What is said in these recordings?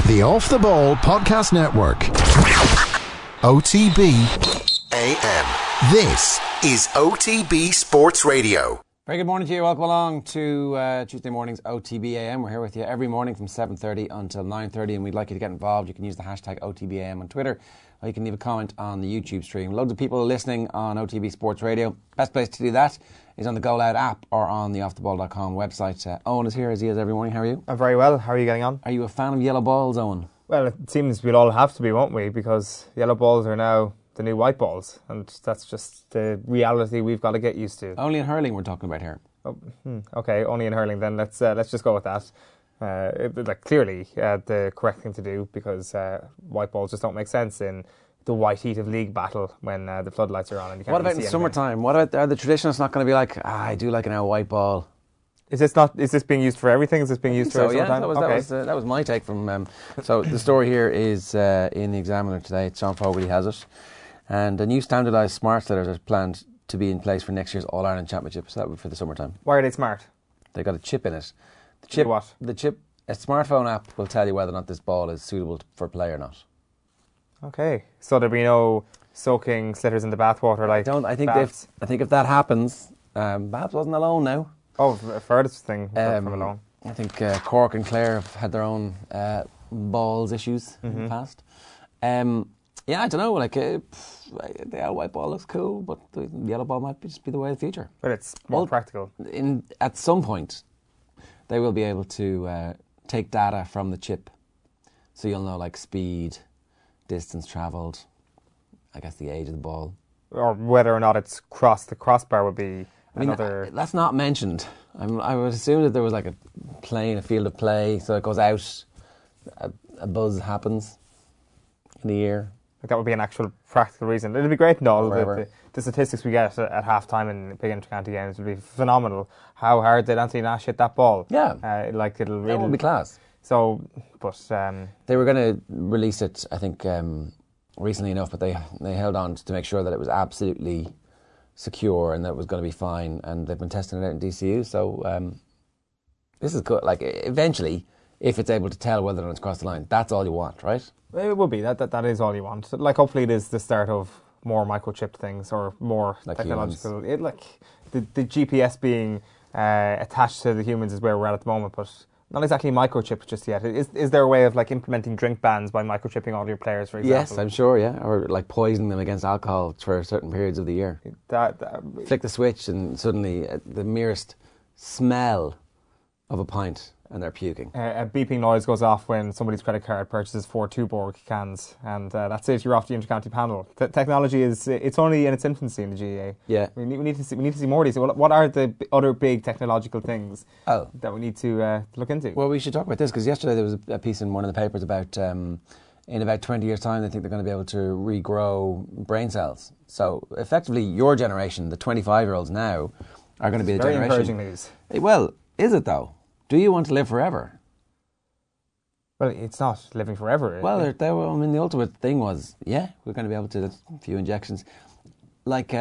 The Off the Ball Podcast Network. OTB AM. This is OTB Sports Radio. Very good morning to you. Welcome along to Tuesday morning's OTB AM. We're here with you every morning from 7:30 until 9:30, and we'd like you to get involved. You can use the hashtag OTB AM on Twitter, or you can leave a comment on the YouTube stream. Loads of people listening on OTB Sports Radio. Best place to do that is on the Go Loud app or on the offtheball.com website. Owen is here as he is every morning. How are you? I'm very well. How are you getting on? Are you a fan of yellow balls, Owen? Well, it seems we'll all have to be, won't we? Because yellow balls are now the new white balls, and that's just the reality we've got to get used to. Only in hurling we're talking about here. Oh, okay, only in hurling then. Let's just go with that. Clearly the correct thing to do, because white balls just don't make sense in the white heat of league battle when the floodlights are on. And you can't what about see in summertime? What about, are the traditionalists not going to be like, I do like an hour white ball? Is this being used for everything? Is this being used for every time? That was my take from. So the story here is in the Examiner today. Sean Fogarty has it, and a new standardised smart letters are planned to be in place for next year's All Ireland Championship. So that would be for the summertime. Why are they smart? They got a chip in it. The chip. What? The chip. A smartphone app will tell you whether or not this ball is suitable for play or not. Okay, so there'll be no soaking slitters in the bathwater like. I think if that happens, Babs wasn't alone now. Oh, furthest thing from alone. I think Cork and Clare have had their own balls issues in the past. Yeah, I don't know. The white ball looks cool, but the yellow ball might just be the way of the future. But it's more practical. At some point, they will be able to take data from the chip, so you'll know like speed, distance travelled, I guess the age of the ball, or whether or not it's crossed the crossbar would be another. That's not mentioned. I would assume that there was like a field of play, so it goes out, a buzz happens in the ear. That would be an actual practical reason. It'd be great to know the statistics we get at half-time in big inter-county games would be phenomenal. How hard did Anthony Nash hit that ball? Yeah. It'll really... That would be class. So, but... they were going to release it, I think, recently enough, but they held on to make sure that it was absolutely secure and that it was going to be fine, and they've been testing it out in DCU, so this is good. Like, eventually, if it's able to tell whether or not it's crossed the line, that's all you want, right? It would be. That is all you want. Like, hopefully it is the start of more microchipped things or more like technological. The GPS being attached to the humans is where we're at the moment, but not exactly microchipped just yet. Is there a way of like implementing drink bans by microchipping all your players, for example? Yes, I'm sure, yeah. Or like poisoning them against alcohol for certain periods of the year. Flick the switch and suddenly the merest smell of a pint and they're puking. A beeping noise goes off when somebody's credit card purchases 4 Tuborg cans, and that's it. You're off the intercounty panel. Technology it's only in its infancy in the GAA. Yeah, we need to see more of these. What are the other big technological things that we need to look into? Well, we should talk about this because yesterday there was a piece in one of the papers about in about 20 years' time they think they're going to be able to regrow brain cells. So effectively, your generation, the 25-year-olds now, are going to be the generation. Very encouraging news. Well, is it though? Do you want to live forever? Well, it's not living forever. Well, the ultimate thing was, we're going to be able to, a few injections. Like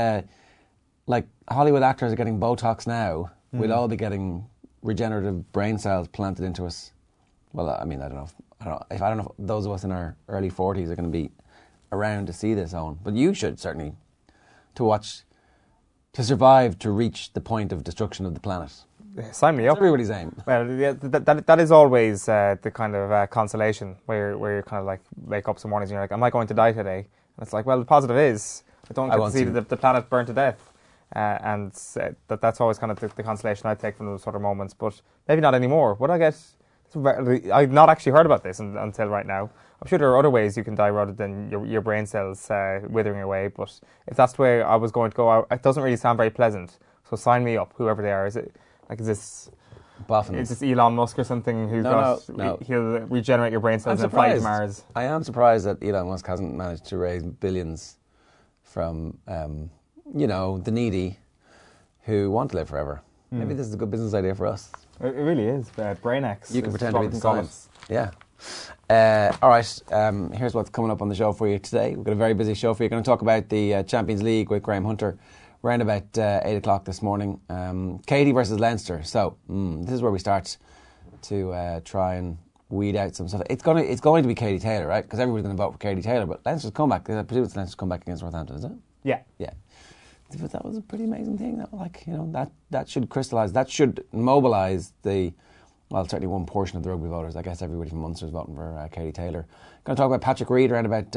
Hollywood actors are getting Botox now. We'll all be getting regenerative brain cells planted into us. Well, I mean, I don't know if those of us in our early 40s are going to be around to see this on. But you should certainly, to survive, to reach the point of destruction of the planet. Sign me up. That's everybody's aim. Well, yeah, that is always the kind of consolation where you kind of like wake up some mornings and you're like, am I going to die today? And it's like, well, the positive is I don't get to see the planet burn to death, and that's always kind of the consolation I take from those sort of moments. But maybe not anymore. Would I get? I've not actually heard about this until right now. I'm sure there are other ways you can die rather than your brain cells withering away. But if that's the way I was going to go, it doesn't really sound very pleasant. So sign me up, whoever they are. Is this Elon Musk or something he'll regenerate your brain cells and fly to Mars? I am surprised that Elon Musk hasn't managed to raise billions from the needy who want to live forever. Maybe this is a good business idea for us. It really is. BrainX. You can pretend to be the science. Yeah. All right. Here's what's coming up on the show for you today. We've got a very busy show for you. We're going to talk about the Champions League with Graham Hunter around about 8 o'clock this morning. Katie versus Leinster. So this is where we start to try and weed out some stuff. It's going to be Katie Taylor, right? Because everybody's going to vote for Katie Taylor. But Leinster's comeback, I presume it's Leinster's comeback against Northampton, is it? Yeah. Yeah. But that was a pretty amazing thing. That should crystallise, that should mobilise certainly one portion of the rugby voters. I guess everybody from Munster is voting for Katie Taylor. Going to talk about Patrick Reed around about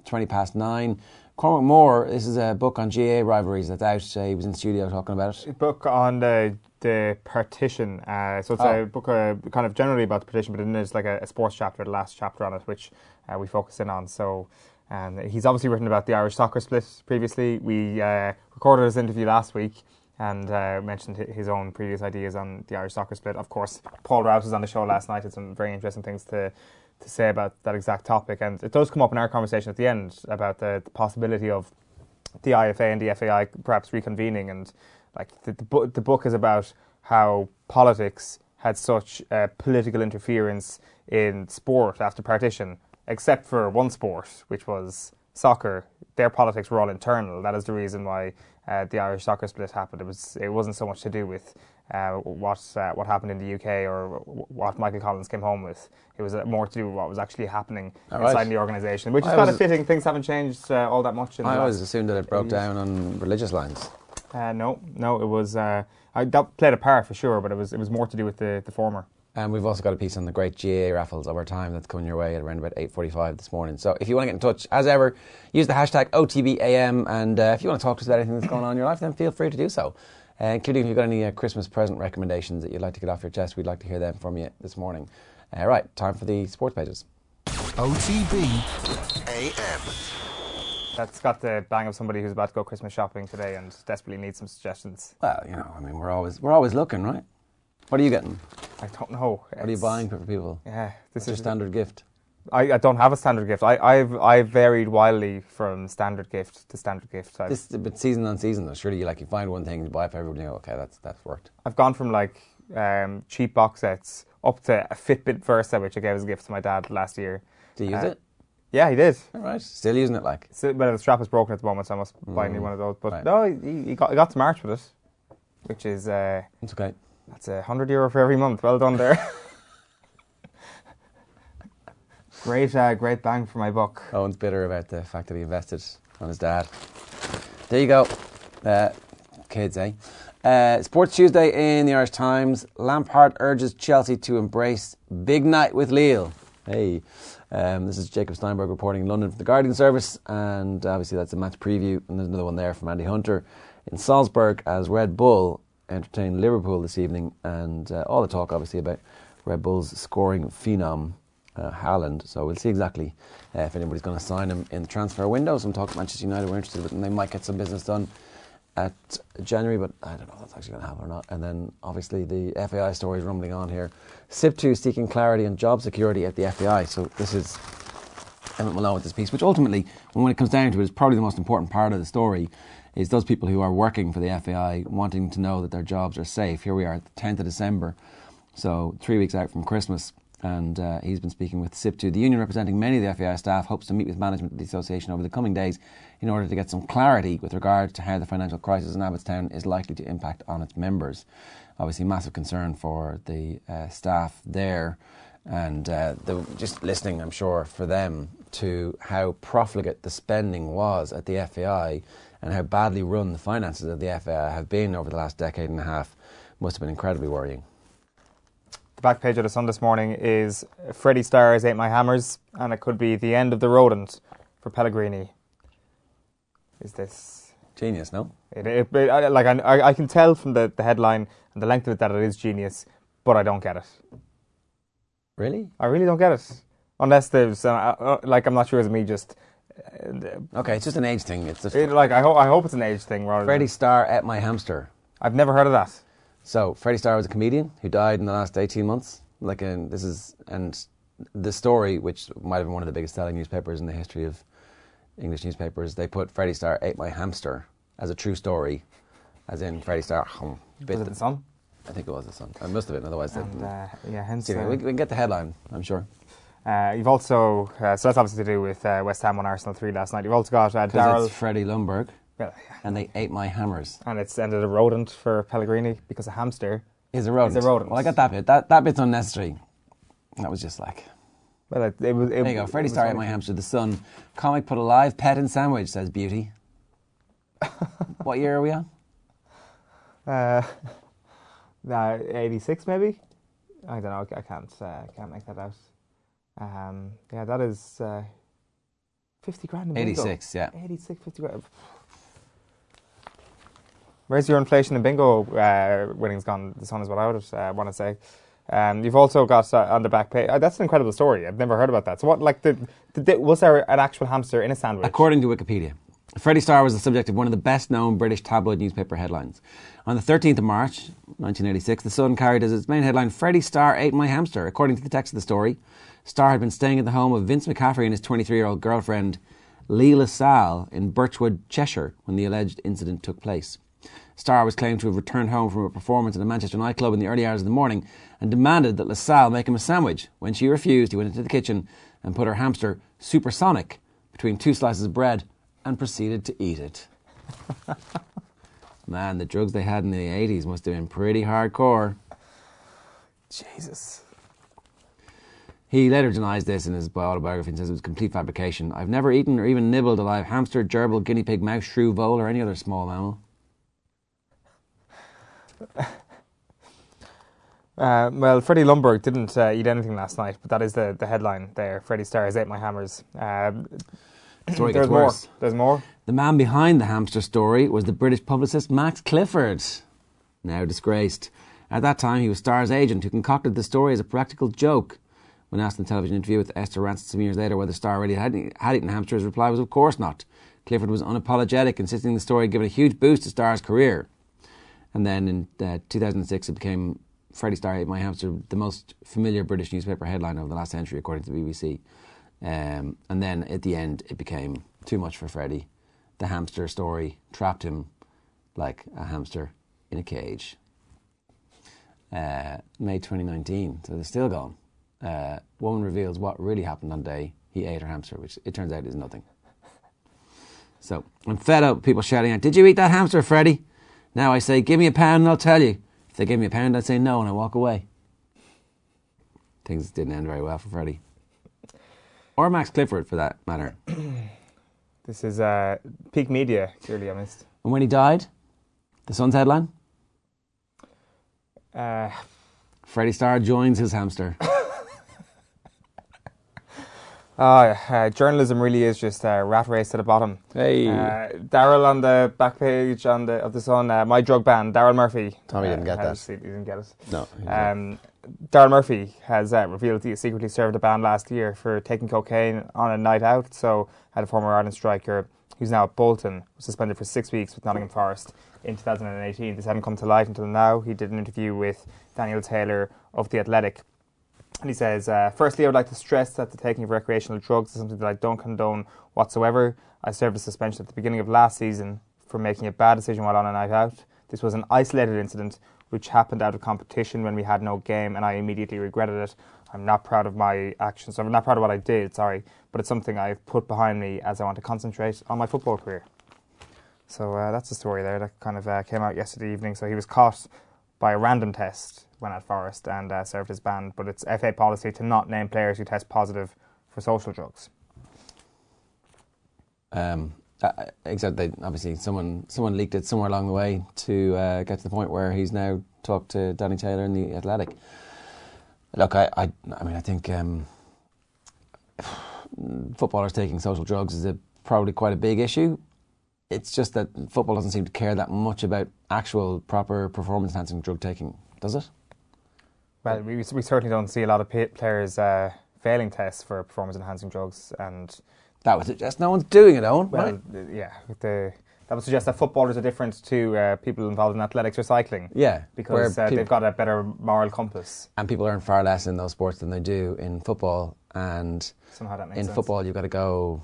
9:20. Cormac Moore, this is a book on GAA rivalries that's out. He was in studio talking about it. A book on the partition. So it's a book kind of generally about the partition, but then there's like a sports chapter, the last chapter on it, which we focus in on. So he's obviously written about the Irish soccer split previously. We recorded his interview last week and mentioned his own previous ideas on the Irish soccer split. Of course, Paul Rouse was on the show last night. Had some very interesting things to say about that exact topic, and it does come up in our conversation at the end about the possibility of the IFA and the FAI perhaps reconvening, and like the book is about how politics had such political interference in sport after partition, except for one sport, which was soccer. Their politics were all internal. That is the reason why the Irish soccer split happened. It wasn't so much to do with what happened in the UK or what Michael Collins came home with. It was more to do with what was actually happening inside the organisation, which is kind of fitting. Things haven't changed all that much. I always assumed that it broke down on religious lines. No, it was that played a part for sure, but it was more to do with the former. And we've also got a piece on the great GAA raffles over time that's coming your way at around about 8:45 this morning. So if you want to get in touch, as ever, use the hashtag OTBAM, and if you want to talk to us about anything that's going on in your life, then feel free to do so. Including if you've got any Christmas present recommendations that you'd like to get off your chest, we'd like to hear them from you this morning. Right, time for the sports pages. OTB AM. That's got the bang of somebody who's about to go Christmas shopping today and desperately needs some suggestions. Well, we're always looking, right? What are you getting? I don't know. What are you buying for people? Yeah, What's your standard gift? I don't have a standard gift. I've varied wildly from standard gift to standard gift. But season on season, though, surely you find one thing, you buy it for everybody, and you go, okay, that's worked. I've gone from cheap box sets up to a Fitbit Versa, which I gave as a gift to my dad last year. Do you use it? Yeah, he did. All right, still using it Well, the strap is broken at the moment, so I must buy a new one of those. But right. no, he got to March with it, which is it's okay. That's €100 for every month. Well done there. Great bang for my buck. Owen's bitter about the fact that he invested on his dad. There you go. Kids, eh? Sports Tuesday in the Irish Times. Lampard urges Chelsea to embrace big night with Lille. Hey. This is Jacob Steinberg reporting in London from the Guardian Service, and obviously that's a match preview, and there's another one there from Andy Hunter in Salzburg as Red Bull entertain Liverpool this evening, and all the talk obviously about Red Bull's scoring phenom Haaland. So we'll see exactly if anybody's going to sign him in the transfer window. Some talk Manchester United were interested, and they might get some business done at January, but I don't know if that's actually going to happen or not. And then obviously the FAI story is rumbling on here. SIP2 seeking clarity on job security at the FAI. So this is Emmett Malone with this piece, which ultimately, when it comes down to it, is probably the most important part of the story, is those people who are working for the FAI wanting to know that their jobs are safe. Here we are at the 10th of December, so 3 weeks out from Christmas, and he's been speaking with SIP2. The union representing many of the FAI staff hopes to meet with management of the association over the coming days in order to get some clarity with regard to how the financial crisis in Abbottstown is likely to impact on its members. Obviously massive concern for the staff there, and just listening, I'm sure, for them to how profligate the spending was at the FAI and how badly run the finances of the FAI have been over the last decade and a half must have been incredibly worrying. The back page of the Sun this morning is Freddie Starr's Ate My Hammers, and it could be the end of the rodent for Pellegrini. Is this genius? No, I can tell from the headline and the length of it that it is genius, but I don't get it. Really? I really don't get it. Unless there's I'm not sure it's me just. Okay, it's just an age thing. It's just I hope it's an age thing. Freddie Starr ate my hamster. I've never heard of that. So Freddie Starr was a comedian who died in the last 18 months. And the story, which might have been one of the biggest selling newspapers in the history of English newspapers, they put Freddie Starr ate my hamster as a true story, as in Freddie Starr. Was it the Sun? I think it was the Sun. It must have been, otherwise. Hence. We can get the headline, I'm sure. You've also, so that's obviously to do with West Ham on Arsenal 3 last night. You've also got Darryl. It's Freddie Lundberg, and they ate my hammers. And it's ended a rodent for Pellegrini because a hamster is a rodent. Is a rodent. Well, I got that bit. That bit's unnecessary. That was just like... Well, it There you go. Freddie Starr ate my hamster. The Sun. Comic put a live pet in sandwich, says Beauty. What year are we on? 86 maybe? I don't know. I can't make that out. Yeah, that is 50 grand in bingo. 86, yeah. 86, 50 grand. Where's your inflation in bingo winnings gone? The Sun is what I would want to say. You've also got on the back page. That's an incredible story. I've never heard about that. So what? Like, was there an actual hamster in a sandwich? According to Wikipedia, Freddie Starr was the subject of one of the best-known British tabloid newspaper headlines. On the 13th of March, 1986, The Sun carried as its main headline, "Freddie Starr ate my hamster." According to the text of the story, Starr had been staying at the home of Vince McCaffrey and his 23-year-old girlfriend, Lee LaSalle, in Birchwood, Cheshire, when the alleged incident took place. Starr was claimed to have returned home from a performance at a Manchester nightclub in the early hours of the morning and demanded that LaSalle make him a sandwich. When she refused, he went into the kitchen and put her hamster, Supersonic, between two slices of bread and proceeded to eat it. Man, the drugs they had in the 80s must have been pretty hardcore. Jesus. He later denies this in his autobiography and says it was complete fabrication. "I've never eaten or even nibbled a live hamster, gerbil, guinea pig, mouse, shrew, vole or any other small mammal." Well, Freddie Lumberg didn't eat anything last night, but that is the headline there. Freddie Starr has ate my hammers. Story There's gets worse. more. There's more. The man behind the hamster story was the British publicist Max Clifford, now disgraced. At that time, he was Starr's agent, who concocted the story as a practical joke. When asked in a television interview with Esther Rantzen some years later whether Starr already had eaten a hamster, his reply was, of course not. Clifford was unapologetic, insisting the story had given a huge boost to Starr's career. And then in 2006, it became "Freddie Starr ate my hamster," the most familiar British newspaper headline of the last century, according to the BBC. And then at the end, it became too much for Freddie. The hamster story trapped him like a hamster in a cage. May 2019, so they're still going. Woman reveals what really happened on day he ate her hamster, which it turns out is nothing. So I'm fed up with people shouting out, "Did you eat that hamster, Freddie?" Now I say, "Give me a pound and I'll tell you." If they give me a pound, I'd say no and I walk away. Things didn't end very well for Freddie. Or Max Clifford, for that matter. This is peak media, clearly, I missed. And when he died, the Sun's headline? Freddie Starr joins his hamster. Journalism really is just a rat race to the bottom. Hey. Daryl on the back page of the Sun, my drug ban, Daryl Murphy. Tommy didn't get that. He didn't get it. No. Daryl Murphy has revealed he secretly served a ban last year for taking cocaine on a night out. So had a former Ireland striker who's now at Bolton, was suspended for 6 weeks with Nottingham Forest in 2018. This hadn't come to light until now. He did an interview with Daniel Taylor of The Athletic. And he says, "Firstly, I would like to stress that the taking of recreational drugs is something that I don't condone whatsoever. I served a suspension at the beginning of last season for making a bad decision while on a night out. This was an isolated incident which happened out of competition when we had no game, and I immediately regretted it. I'm not proud of my actions. I'm not proud of what I did, but it's something I've put behind me as I want to concentrate on my football career." So that's the story there that kind of came out yesterday evening. So he was caught by a random test when at Forest and served his ban, but it's FA policy to not name players who test positive for social drugs. Except they obviously someone leaked it somewhere along the way to get to the point where he's now talked to Danny Taylor in The Athletic. Look, I mean, I think footballers taking social drugs is probably quite a big issue. It's just that football doesn't seem to care that much about actual proper performance-enhancing drug taking, does it? Well, we certainly don't see a lot of players failing tests for performance-enhancing drugs, and that would suggest no one's doing it, Owen. Well, yeah, that would suggest that footballers are different to people involved in athletics or cycling. Yeah, because they've got a better moral compass. And people earn far less in those sports than they do in football. And somehow that makes sense. In football, you've got to go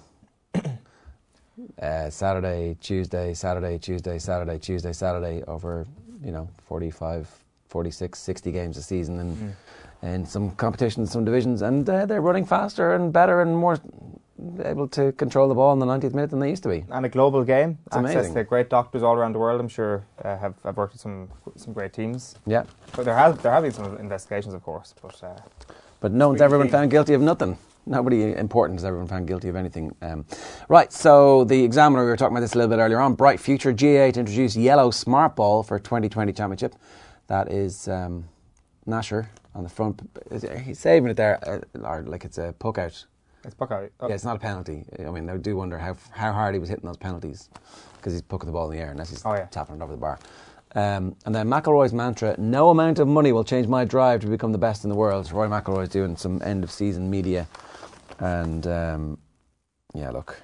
Saturday, Tuesday, Saturday, Tuesday, Saturday, Tuesday, Saturday over 45, 46, 60 games a season, and some competitions, some divisions, and they're running faster and better and more able to control the ball in the 90th minute than they used to be. And a global game. It's access amazing. to great doctors all around the world, I'm sure, have worked with some great teams. Yeah. But there have been some investigations, of course. But no one's ever been found guilty of nothing. Nobody important has ever been found guilty of anything. Right, so the Examiner, we were talking about this a little bit earlier on. Bright future, GAA to introduce yellow smart ball for 2020 championship. That is Nasher on the front. He's saving it there, or like it's a puck out. It's puck out. Oh. Yeah, it's not a penalty. I mean, I do wonder how hard he was hitting those penalties, because he's pucking the ball in the air unless he's tapping it over the bar. And then McIlroy's mantra, no amount of money will change my drive to become the best in the world. Rory McIlroy's doing some end of season media. And look.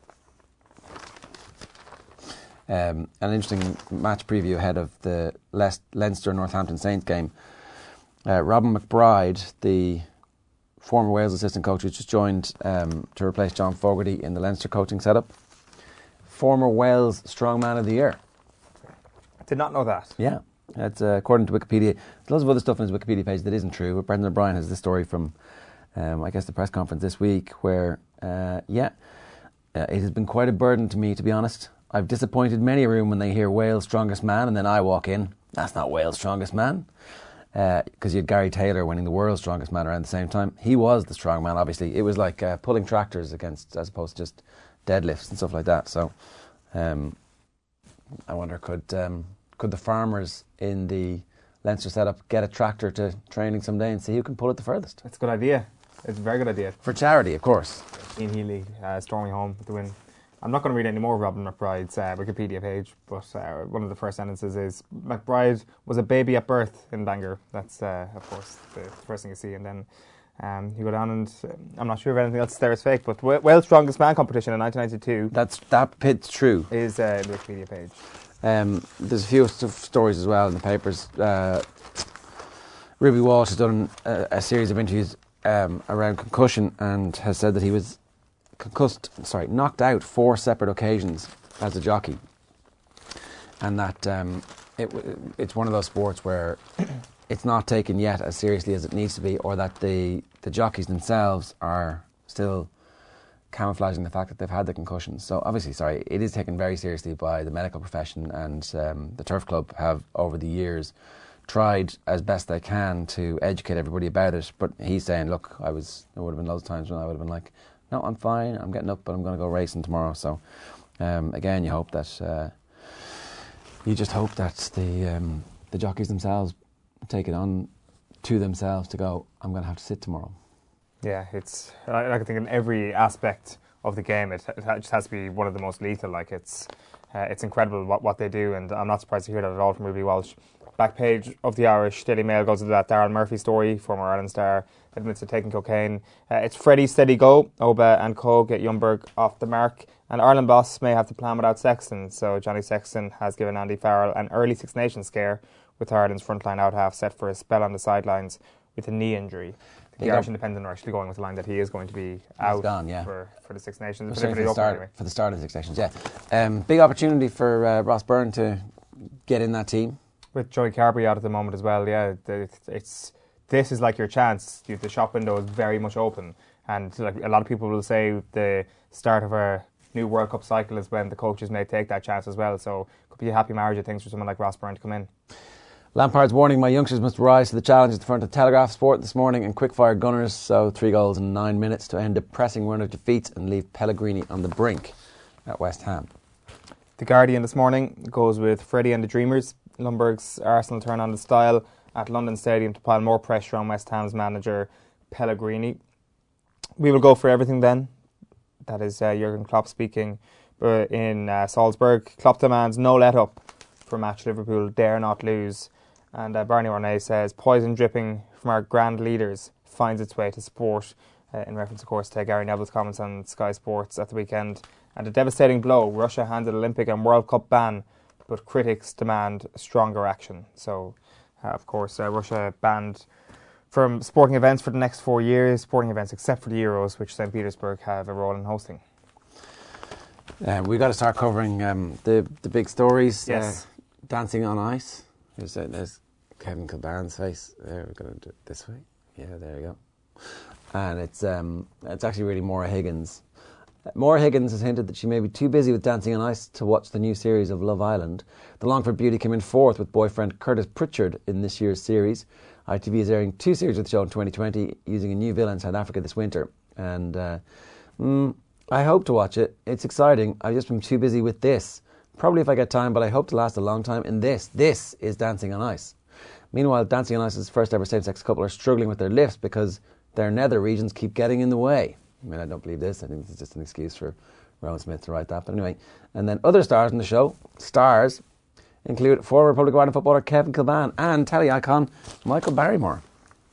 An interesting match preview ahead of the Leinster-Northampton Saints game. Robin McBride, the former Wales assistant coach, who just joined to replace John Fogarty in the Leinster coaching setup. Former Wales Strongman of the Year. Did not know that. Yeah, that's according to Wikipedia. There's lots of other stuff on his Wikipedia page that isn't true, but Brendan O'Brien has this story from, I guess, the press conference this week, where, it has been quite a burden to me, to be honest. I've disappointed many a room when they hear Wales' strongest man, and then I walk in. That's not Wales' strongest man. Because you had Gary Taylor winning the world's strongest man around the same time. He was the strong man, obviously. It was like pulling tractors against, as opposed to just deadlifts and stuff like that. So, I wonder, could the farmers in the Leinster setup get a tractor to training someday and see who can pull it the furthest? It's a good idea. It's a very good idea. For charity, of course. Ian Healy storming home with the win. I'm not going to read any more of Robin McBride's Wikipedia page, but one of the first sentences is, McBride was a baby at birth in Bangor. That's, of course, the first thing you see. And then you go down and I'm not sure if anything else there is fake, but Wales Strongest Man competition in 1992. That bit's true. Is the Wikipedia page. There's a few stories as well in the papers. Ruby Walsh has done a series of interviews around concussion and has said that he was knocked out 4 separate occasions as a jockey, and that it's one of those sports where it's not taken yet as seriously as it needs to be, or that the jockeys themselves are still camouflaging the fact that they've had the concussions. So obviously, it is taken very seriously by the medical profession, and the Turf Club have over the years tried as best they can to educate everybody about it. But he's saying, look, there would have been loads of times when I would have been like, no, I'm fine, I'm getting up, but I'm going to go racing tomorrow. So again, you hope that you just hope that the jockeys themselves take it on to themselves to go, I'm going to have to sit tomorrow. Yeah, it's, I think in every aspect of the game, it just has to be one of the most lethal. Like, it's incredible what they do, and I'm not surprised to hear that at all from Ruby Walsh. Back page of the Irish Daily Mail goes into that Darren Murphy story, former Ireland star, admits to taking cocaine. It's Freddie steady go. Oba and Co get Ljungberg off the mark, and Ireland boss may have to plan without Sexton. So Johnny Sexton has given Andy Farrell an early Six Nations scare, with Ireland's frontline out-half set for a spell on the sidelines with a knee injury. The Irish Independent are actually going with the line that he is going to be out for the Six Nations. For the start of the Six Nations, yeah. Big opportunity for Ross Byrne to get in that team. With Joey Carberry out at the moment as well, yeah. This is like your chance. The shop window is very much open. And like a lot of people will say the start of a new World Cup cycle is when the coaches may take that chance as well. So it could be a happy marriage of things for someone like Ross Byrne to come in. Lampard's warning, my youngsters must rise to the challenge at the front of Telegraph Sport this morning, and quick-fire Gunners, so 3 goals in 9 minutes to end a pressing run of defeats and leave Pellegrini on the brink at West Ham. The Guardian this morning goes with Freddie and the Dreamers. Ljungberg's Arsenal turn on the style at London Stadium to pile more pressure on West Ham's manager Pellegrini. We will go for everything then. That is Jurgen Klopp speaking in Salzburg. Klopp demands no let-up for match Liverpool dare not lose. And Barney Ornay says, poison dripping from our grand leaders finds its way to sport, in reference, of course, to Gary Neville's comments on Sky Sports at the weekend. And a devastating blow, Russia handed Olympic and World Cup ban, but critics demand stronger action. So, of course, Russia banned from sporting events for the next 4 years, sporting events except for the Euros, which St. Petersburg have a role in hosting. We've got to start covering the big stories. Yes. Dancing on Ice. There's Kevin Kilbane's face. There, we're going to do it this way. Yeah, there you go. And it's actually really Maura Higgins. Maura Higgins has hinted that she may be too busy with Dancing on Ice to watch the new series of Love Island. The Longford beauty came in 4th with boyfriend Curtis Pritchard in this year's series. ITV is airing 2 series of the show in 2020, using a new villa in South Africa this winter. And I hope to watch it. It's exciting. I've just been too busy with this. Probably if I get time, but I hope to last a long time. And this is Dancing on Ice. Meanwhile, Dancing on Ice's first ever same-sex couple are struggling with their lifts because their nether regions keep getting in the way. I mean, I don't believe this. I think this is just an excuse for Rowan Smith to write that. But anyway, and then other stars in the show, include former Republic of Ireland footballer Kevin Kilbane and telly icon Michael Barrymore.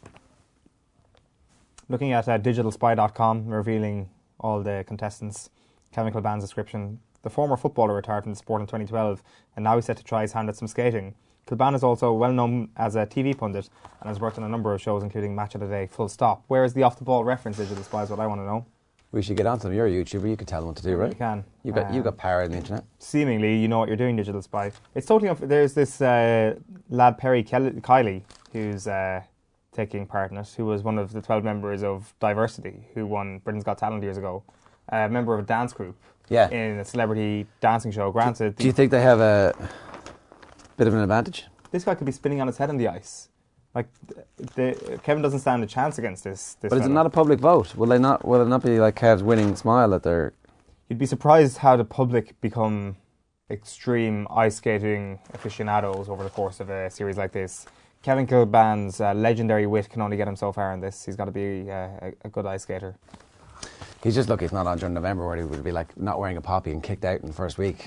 Looking at digitalspy.com, revealing all the contestants, Kevin Kilbane's description: the former footballer retired from the sport in 2012 and now he's set to try his hand at some skating. Kilbane is also well known as a TV pundit and has worked on a number of shows including Match of the Day, Full Stop. Where is the off the ball reference, Digital Spy, is what I want to know. We should get on to them. You're a YouTuber, you can tell them what to do, right? You can. You've got power in the internet. Seemingly, you know what you're doing, Digital Spy. It's totally there's this lad Perry Kiley who's taking part in it, who was one of the 12 members of Diversity, who won Britain's Got Talent years ago. A member of a dance group in a celebrity dancing show. Granted, do you think they have a bit of an advantage? This guy could be spinning on his head on the ice. Like, Kevin doesn't stand a chance against this but is it not a public vote? Will it not be like Kev's winning smile that they're... You'd be surprised how the public become extreme ice skating aficionados over the course of a series like this. Kevin Kilbane's legendary wit can only get him so far in this. He's got to be a good ice skater. He's just lucky it's not on during November, where he would be like not wearing a poppy and kicked out in the first week.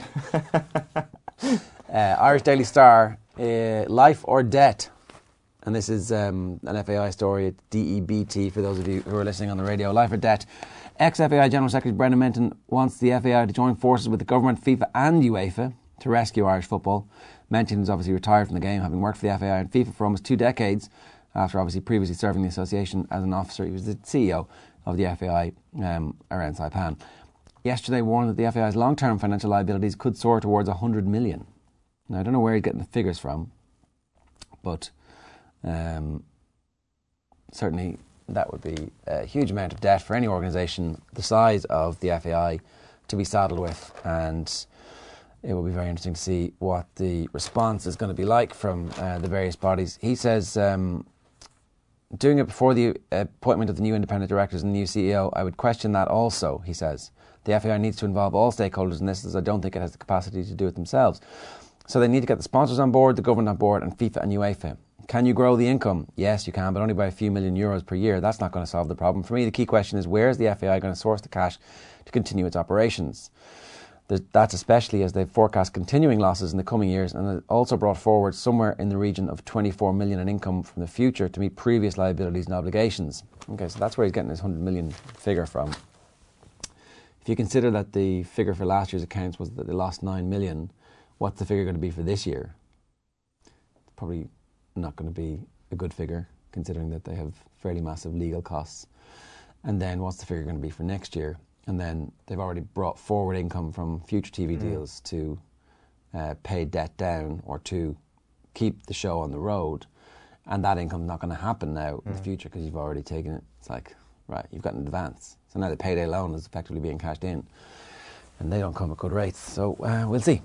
Irish Daily Star, Life or Debt. And this is an FAI story at DEBT for those of you who are listening on the radio. Life or Debt. Ex-FAI General Secretary Brendan Menton wants the FAI to join forces with the government, FIFA and UEFA to rescue Irish football. Menton is obviously retired from the game, having worked for the FAI and FIFA for almost 2 decades, after obviously previously serving the association as an officer. He was the CEO of the FAI around Saipan. Yesterday warned that the FAI's long-term financial liabilities could soar towards 100 million. Now, I don't know where he's getting the figures from, but certainly that would be a huge amount of debt for any organisation the size of the FAI to be saddled with, and it will be very interesting to see what the response is going to be like from the various bodies. He says, doing it before the appointment of the new independent directors and the new CEO, I would question that also, he says. The FAI needs to involve all stakeholders in this, as I don't think it has the capacity to do it themselves. So they need to get the sponsors on board, the government on board, and FIFA and UEFA. Can you grow the income? Yes, you can, but only by a few million euros per year. That's not going to solve the problem. For me, the key question is, where is the FAI going to source the cash to continue its operations? That's especially as they forecast continuing losses in the coming years, and it also brought forward somewhere in the region of 24 million in income from the future to meet previous liabilities and obligations. Okay, so that's where he's getting his 100 million figure from. If you consider that the figure for last year's accounts was that they lost 9 million, what's the figure going to be for this year? It's probably not going to be a good figure, considering that they have fairly massive legal costs. And then what's the figure going to be for next year? And then they've already brought forward income from future TV deals to pay debt down or to keep the show on the road. And that income's not going to happen now in the future because you've already taken it. It's like, right, you've got an advance. So now the payday loan is effectively being cashed in. And they don't come at good rates. So we'll see.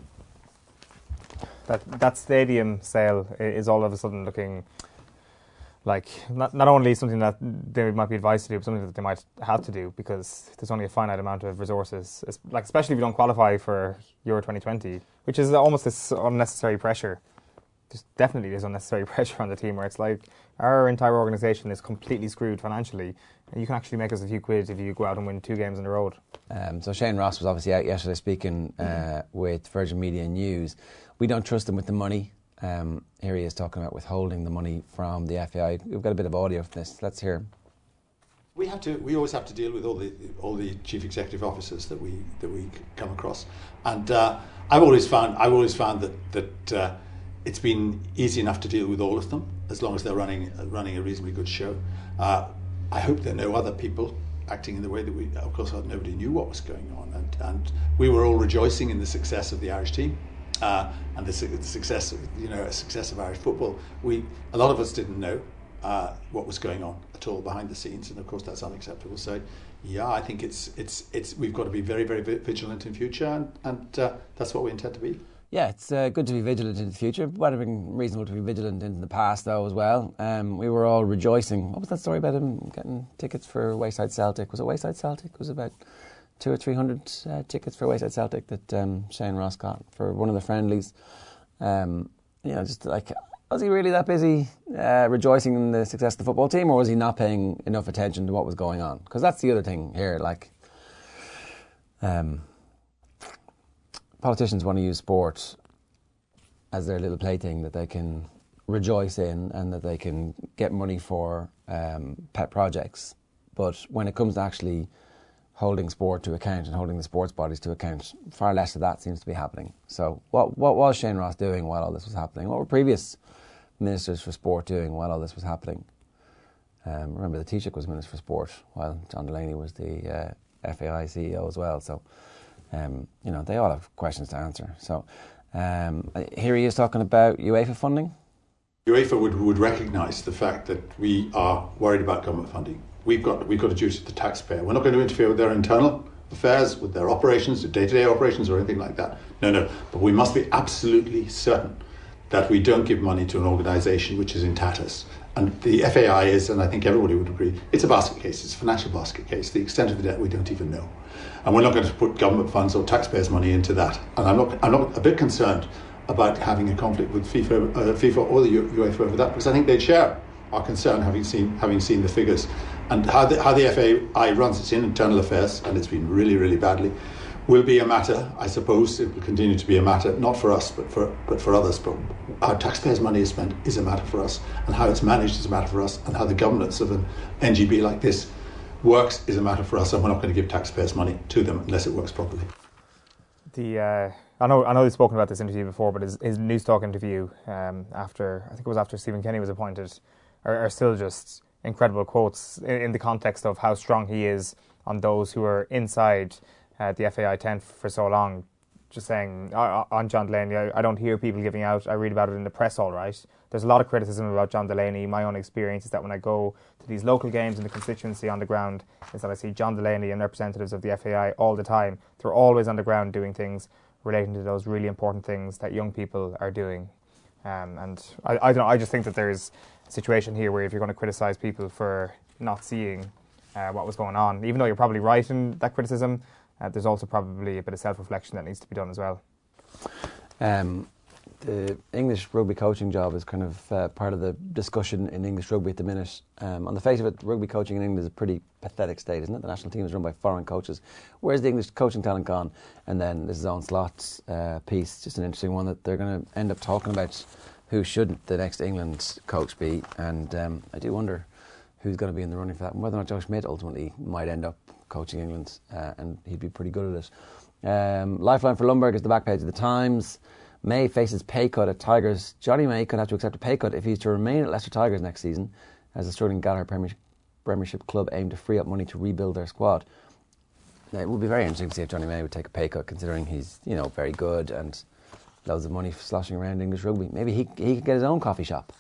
That stadium sale is all of a sudden looking like not only something that they might be advised to do, but something that they might have to do, because there's only a finite amount of resources, like especially if you don't qualify for Euro 2020, which is almost this unnecessary pressure. Definitely there's unnecessary pressure on the team, where it's like our entire organisation is completely screwed financially, and you can actually make us a few quid if you go out and win 2 games on the road. So Shane Ross was obviously out yesterday speaking with Virgin Media News. We don't trust them with the money. Here he is talking about withholding the money from the FAI. We've got a bit of audio from this. Let's hear him. We always have to deal with all the chief executive officers that we come across, and I've always found that it's been easy enough to deal with all of them as long as they're running a reasonably good show. I hope there are no other people acting in the way that we. Of course, nobody knew what was going on, and we were all rejoicing in the success of the Irish team. And the success of Irish football. A lot of us didn't know what was going on at all behind the scenes, and of course that's unacceptable. So, yeah, I think it's we've got to be very, very vigilant in future, and that's what we intend to be. Yeah, it's good to be vigilant in the future. It would have been reasonable to be vigilant in the past, though, as well. We were all rejoicing. What was that story about him getting tickets for Wayside Celtic? Was it Wayside Celtic? It was about 200 or 300 tickets for Wayside Celtic that Shane Ross got for one of the friendlies. Just like, was he really that busy rejoicing in the success of the football team, or was he not paying enough attention to what was going on? Because that's the other thing here, like... politicians want to use sport as their little plaything that they can rejoice in and that they can get money for pet projects. But when it comes to actually holding sport to account and holding the sports bodies to account, far less of that seems to be happening. So what was Shane Ross doing while all this was happening? What were previous ministers for sport doing while all this was happening? Remember, the Taoiseach was Minister for Sport while John Delaney was the FAI CEO as well. So they all have questions to answer. So here he is talking about UEFA funding. UEFA would recognise the fact that we are worried about government funding. We've got a duty to the taxpayer. We're not going to interfere with their internal affairs, with their operations, their day-to-day operations or anything like that. No. But we must be absolutely certain that we don't give money to an organisation which is in tatters. And the FAI is, and I think everybody would agree, it's a basket case. It's a financial basket case. The extent of the debt we don't even know. And we're not going to put government funds or taxpayers' money into that. And I'm not a bit concerned about having a conflict with FIFA or the UEFA over that, because I think they'd share our concern, having seen the figures and how the FAI runs its internal affairs, and it's been really, really badly. Will be a matter, I suppose. It will continue to be a matter, not for us, but for others. But how taxpayers' money is spent is a matter for us, and how it's managed is a matter for us, and how the governance of an NGB like this works is a matter for us, and we're not going to give taxpayers' money to them unless it works properly. I know you've spoken about this interview before, but his Newstalk interview after Stephen Kenny was appointed are still just incredible quotes in the context of how strong he is on those who are inside the FAI tent for so long. Just saying, on John Delaney, I don't hear people giving out. I read about it in the press, all right. There's a lot of criticism about John Delaney. My own experience is that when I go to these local games in the constituency on the ground, is that I see John Delaney and representatives of the FAI all the time. They're always on the ground doing things relating to those really important things that young people are doing. And I don't know, I just think that there's a situation here where if you're going to criticise people for not seeing what was going on, even though you're probably right in that criticism, there's also probably a bit of self-reflection that needs to be done as well. The English rugby coaching job is kind of part of the discussion in English rugby at the minute. On the face of it, rugby coaching in England is a pretty pathetic state, isn't it? The national team is run by foreign coaches. Where's the English coaching talent gone? And then this is Owen Slott's piece, just an interesting one, that they're going to end up talking about who should the next England coach be. And I do wonder who's going to be in the running for that, and whether or not Joe Schmidt ultimately might end up coaching England, and he'd be pretty good at it. Lifeline for Lundberg is the back page of the Times. May faces pay cut at Tigers. Johnny May could have to accept a pay cut if he's to remain at Leicester Tigers next season, as the struggling Gallagher Premiership club aim to free up money to rebuild their squad. Now, it would be very interesting to see if Johnny May would take a pay cut, considering he's very good and loads of money sloshing around English rugby. Maybe he could get his own coffee shop.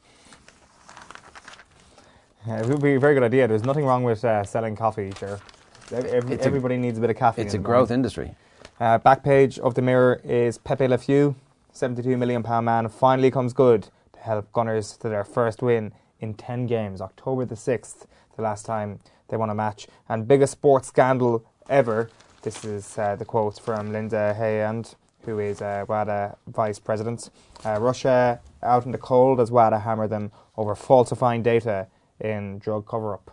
It would be a very good idea. There's nothing wrong with selling coffee, sure. Everybody needs a bit of caffeine. It's a growth industry. Back page of the Mirror is Pepe Le Pew, £72 million man, finally comes good to help Gunners to their first win in 10 games. October the 6th, the last time they won a match. And biggest sports scandal ever. This is the quote from Linda Hayand, who is WADA vice president. Russia out in the cold as WADA hammer them over falsifying data in drug cover-up.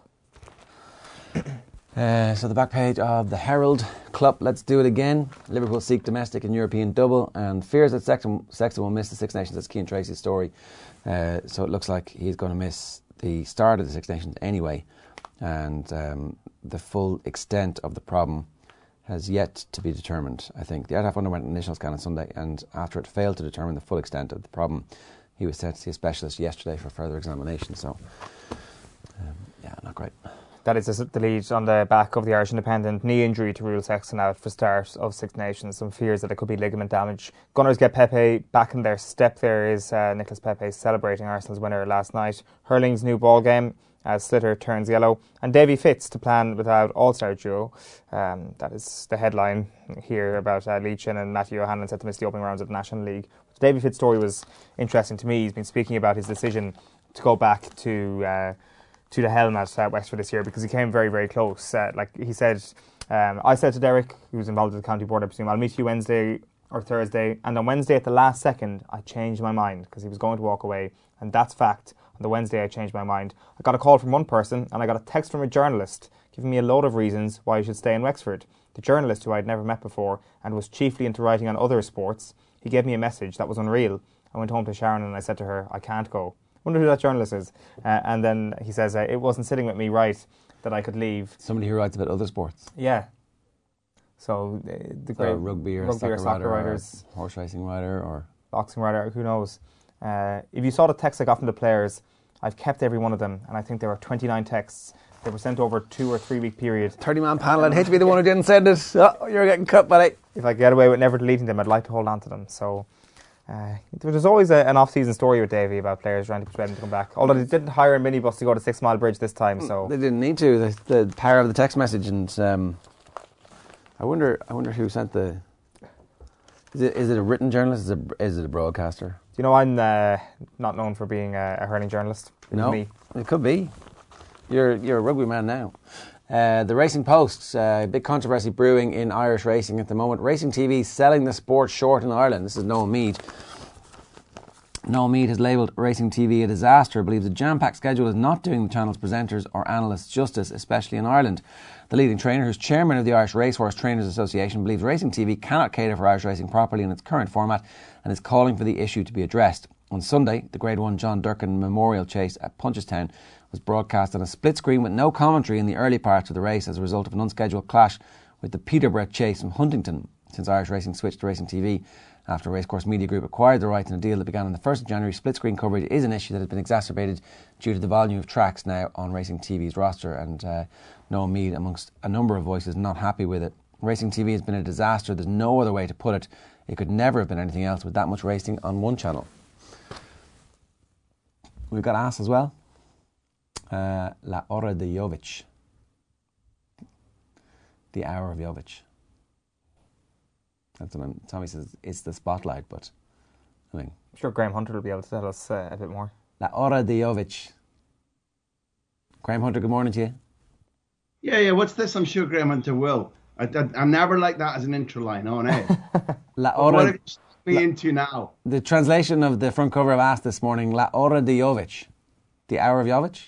So the back page of the Herald, Klopp, let's do it again. Liverpool seek domestic and European double, and fears that Sexton will miss the Six Nations. That's Cian Tracy's story. So it looks like he's going to miss the start of the Six Nations anyway, and the full extent of the problem has yet to be determined, I think. The ITAF underwent an initial scan on Sunday, and after it failed to determine the full extent of the problem, he was sent to see a specialist yesterday for further examination. So, not great. That is the lead on the back of the Irish Independent. Knee injury to Rúil Sexton out for start of Six Nations. Some fears that it could be ligament damage. Gunners get Pepe back in their step. There is Nicolas Pepe celebrating Arsenal's winner last night. Hurling's new ball game. as Slitter turns yellow, and Davy Fitz to plan without All-Star duo. That is the headline here about Leachin and Matthew O'Hanlon set to miss the opening rounds of the National League. The Davy Fitz story was interesting to me. He's been speaking about his decision to go back to the helm at Wexford this year because he came very, very close. Like he said, I said to Derek, who's involved with the county board, I presume, I'll meet you Wednesday or Thursday, and on Wednesday at the last second I changed my mind because he was going to walk away, and that's fact. On the Wednesday I changed my mind. I got a call from one person and I got a text from a journalist giving me a load of reasons why I should stay in Wexford. The journalist, who I'd never met before and was chiefly into writing on other sports, he gave me a message that was unreal. I went home to Sharon and I said to her, I can't go. I wonder who that journalist is. And then he says, it wasn't sitting with me right that I could leave. Somebody who writes about other sports. Yeah. So the great rugby or soccer writers, horse racing writer, or boxing writer, who knows? If you saw the texts I got from the players, I've kept every one of them, and I think there were 29 texts. They were sent over a 2 or 3 week period. 30-man panel. I'd hate to be the one who didn't send it. Oh, you're getting cut, buddy. If I get away with never deleting them, I'd like to hold on to them. So there's always an off-season story with Davy about players trying to persuade him to come back. Although they didn't hire a minibus to go to 6 Mile Bridge this time, so they didn't need to. The power of the text message, and I wonder who sent the. Is it a written journalist? Is it a broadcaster? Do you know I'm not known for being a hurling journalist? No, me. It could be. You're a rugby man now. The Racing Post, big controversy brewing in Irish racing at the moment. Racing TV selling the sport short in Ireland. This is Noel Meade. Noel Meade has labelled Racing TV a disaster, believes the jam-packed schedule is not doing the channel's presenters or analysts justice, especially in Ireland. The leading trainer, who's chairman of the Irish Racehorse Trainers Association, believes Racing TV cannot cater for Irish racing properly in its current format and is calling for the issue to be addressed. On Sunday, the Grade 1 John Durkin Memorial Chase at Punchestown was broadcast on a split screen with no commentary in the early parts of the race as a result of an unscheduled clash with the Peterborough Chase from Huntington. Since Irish Racing switched to Racing TV after Racecourse Media Group acquired the rights in a deal that began on the 1st of January, split-screen coverage is an issue that has been exacerbated due to the volume of tracks now on Racing TV's roster, and Noel Meade, amongst a number of voices, not happy with it. Racing TV has been a disaster. There's no other way to put it. It could never have been anything else with that much racing on one channel. We've got Ass as well. La Hora de Jovic. The Hour of Jovic. That's what Tommy says it's the spotlight, but I mean, I'm sure Graham Hunter will be able to tell us a bit more. La Hora de Jovic. Graham Hunter, good morning to you. Yeah, what's this? I'm sure Graham Hunter will. I'm never like that as an intro line, on eh? La Hora. What are you into now? The translation of the front cover of Ass this morning, La Hora de Jovic. The Hour of Jovic?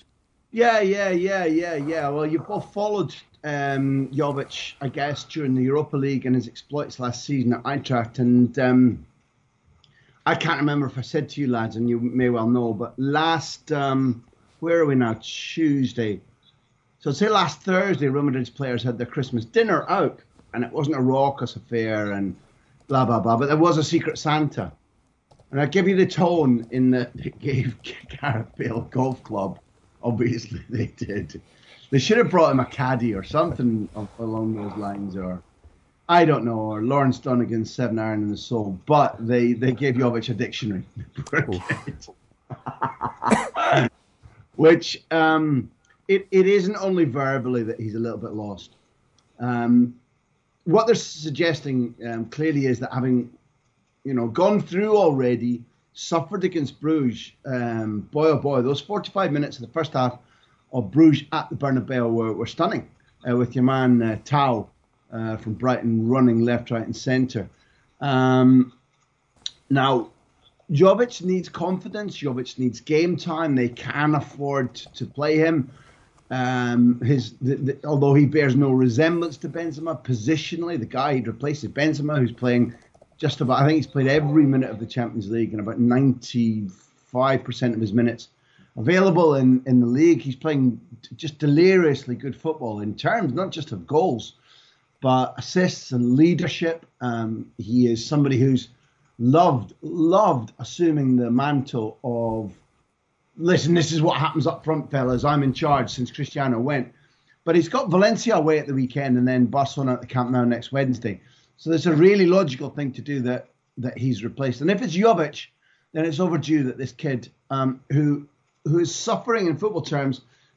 Yeah. Well, you both followed Jovic, I guess, during the Europa League and his exploits last season at Eintracht. And I can't remember if I said to you lads, and you may well know, but last, where are we now? Tuesday. So say last Thursday, Real Madrid's players had their Christmas dinner out, and it wasn't a raucous affair and blah, blah, blah, but there was a Secret Santa. And I give you the tone in that it gave Gareth Bale Golf Club. Obviously, they did. They should have brought him a caddy or something along those lines, or I don't know, or Lawrence Dunnigan's 7 Iron in the Soul. But they gave Jovic a dictionary, which it isn't only verbally that he's a little bit lost. What they're suggesting clearly is that having gone through already, suffered against Bruges. Boy, oh boy, those 45 minutes of the first half of Bruges at the Bernabeu were stunning, with your man Tau from Brighton running left, right and centre. Now, Jovic needs confidence. Jovic needs game time. They can afford to play him. Although he bears no resemblance to Benzema, positionally, the guy he'd replace is Benzema, who's playing just about, I think he's played every minute of the Champions League and about 95% of his minutes available in the league. He's playing just deliriously good football in terms not just of goals, but assists and leadership. He is somebody who's loved assuming the mantle of, listen, this is what happens up front, fellas. I'm in charge since Cristiano went. But he's got Valencia away at the weekend and then Barcelona at the Camp Nou next Wednesday. So there's a really logical thing to do that he's replaced. And if it's Jovic, then it's overdue that this kid, who is suffering in football terms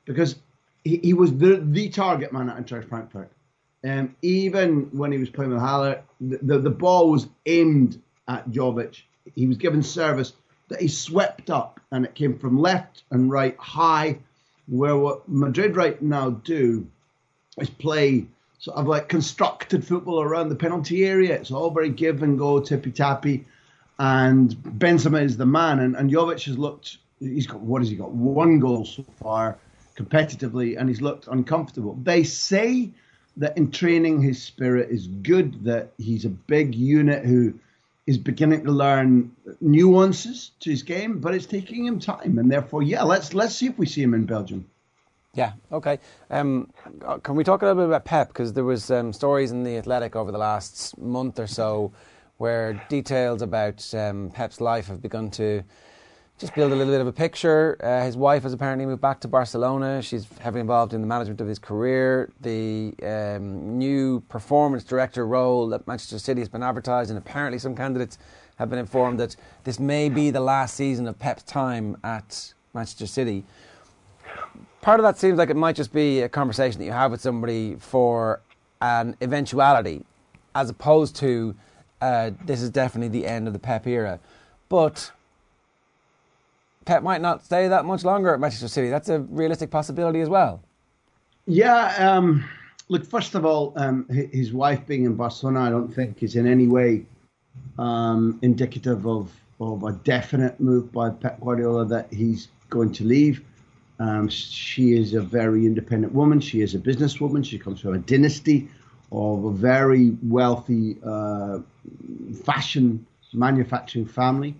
because he was the target man at Eintracht Frankfurt. Even when he was playing with Haller, the ball was aimed at Jovic. He was given service that he swept up, and it came from left and right high, where what Madrid right now do is play sort of like constructed football around the penalty area. It's all very give and go, tippy-tappy, and Benzema is the man, and Jovic has looked, he's got, what has he got? 1 goal so far competitively, and he's looked uncomfortable. They say that in training his spirit is good, that he's a big unit who is beginning to learn nuances to his game, but it's taking him time, and therefore, yeah, let's see if we see him in Belgium. Yeah, okay. Can we talk a little bit about Pep? Because there was stories in The Athletic over the last month or so where details about Pep's life have begun to just build a little bit of a picture. His wife has apparently moved back to Barcelona. She's heavily involved in the management of his career. The new performance director role that Manchester City has been advertised, and apparently some candidates have been informed that this may be the last season of Pep's time at Manchester City. Part of that seems like it might just be a conversation that you have with somebody for an eventuality, as opposed to this is definitely the end of the Pep era. But Pep might not stay that much longer at Manchester City. That's a realistic possibility as well. Yeah, look, first of all, his wife being in Barcelona, I don't think is in any way indicative of a definite move by Pep Guardiola that he's going to leave. She is a very independent woman. She is a businesswoman. She comes from a dynasty of a very wealthy fashion manufacturing family.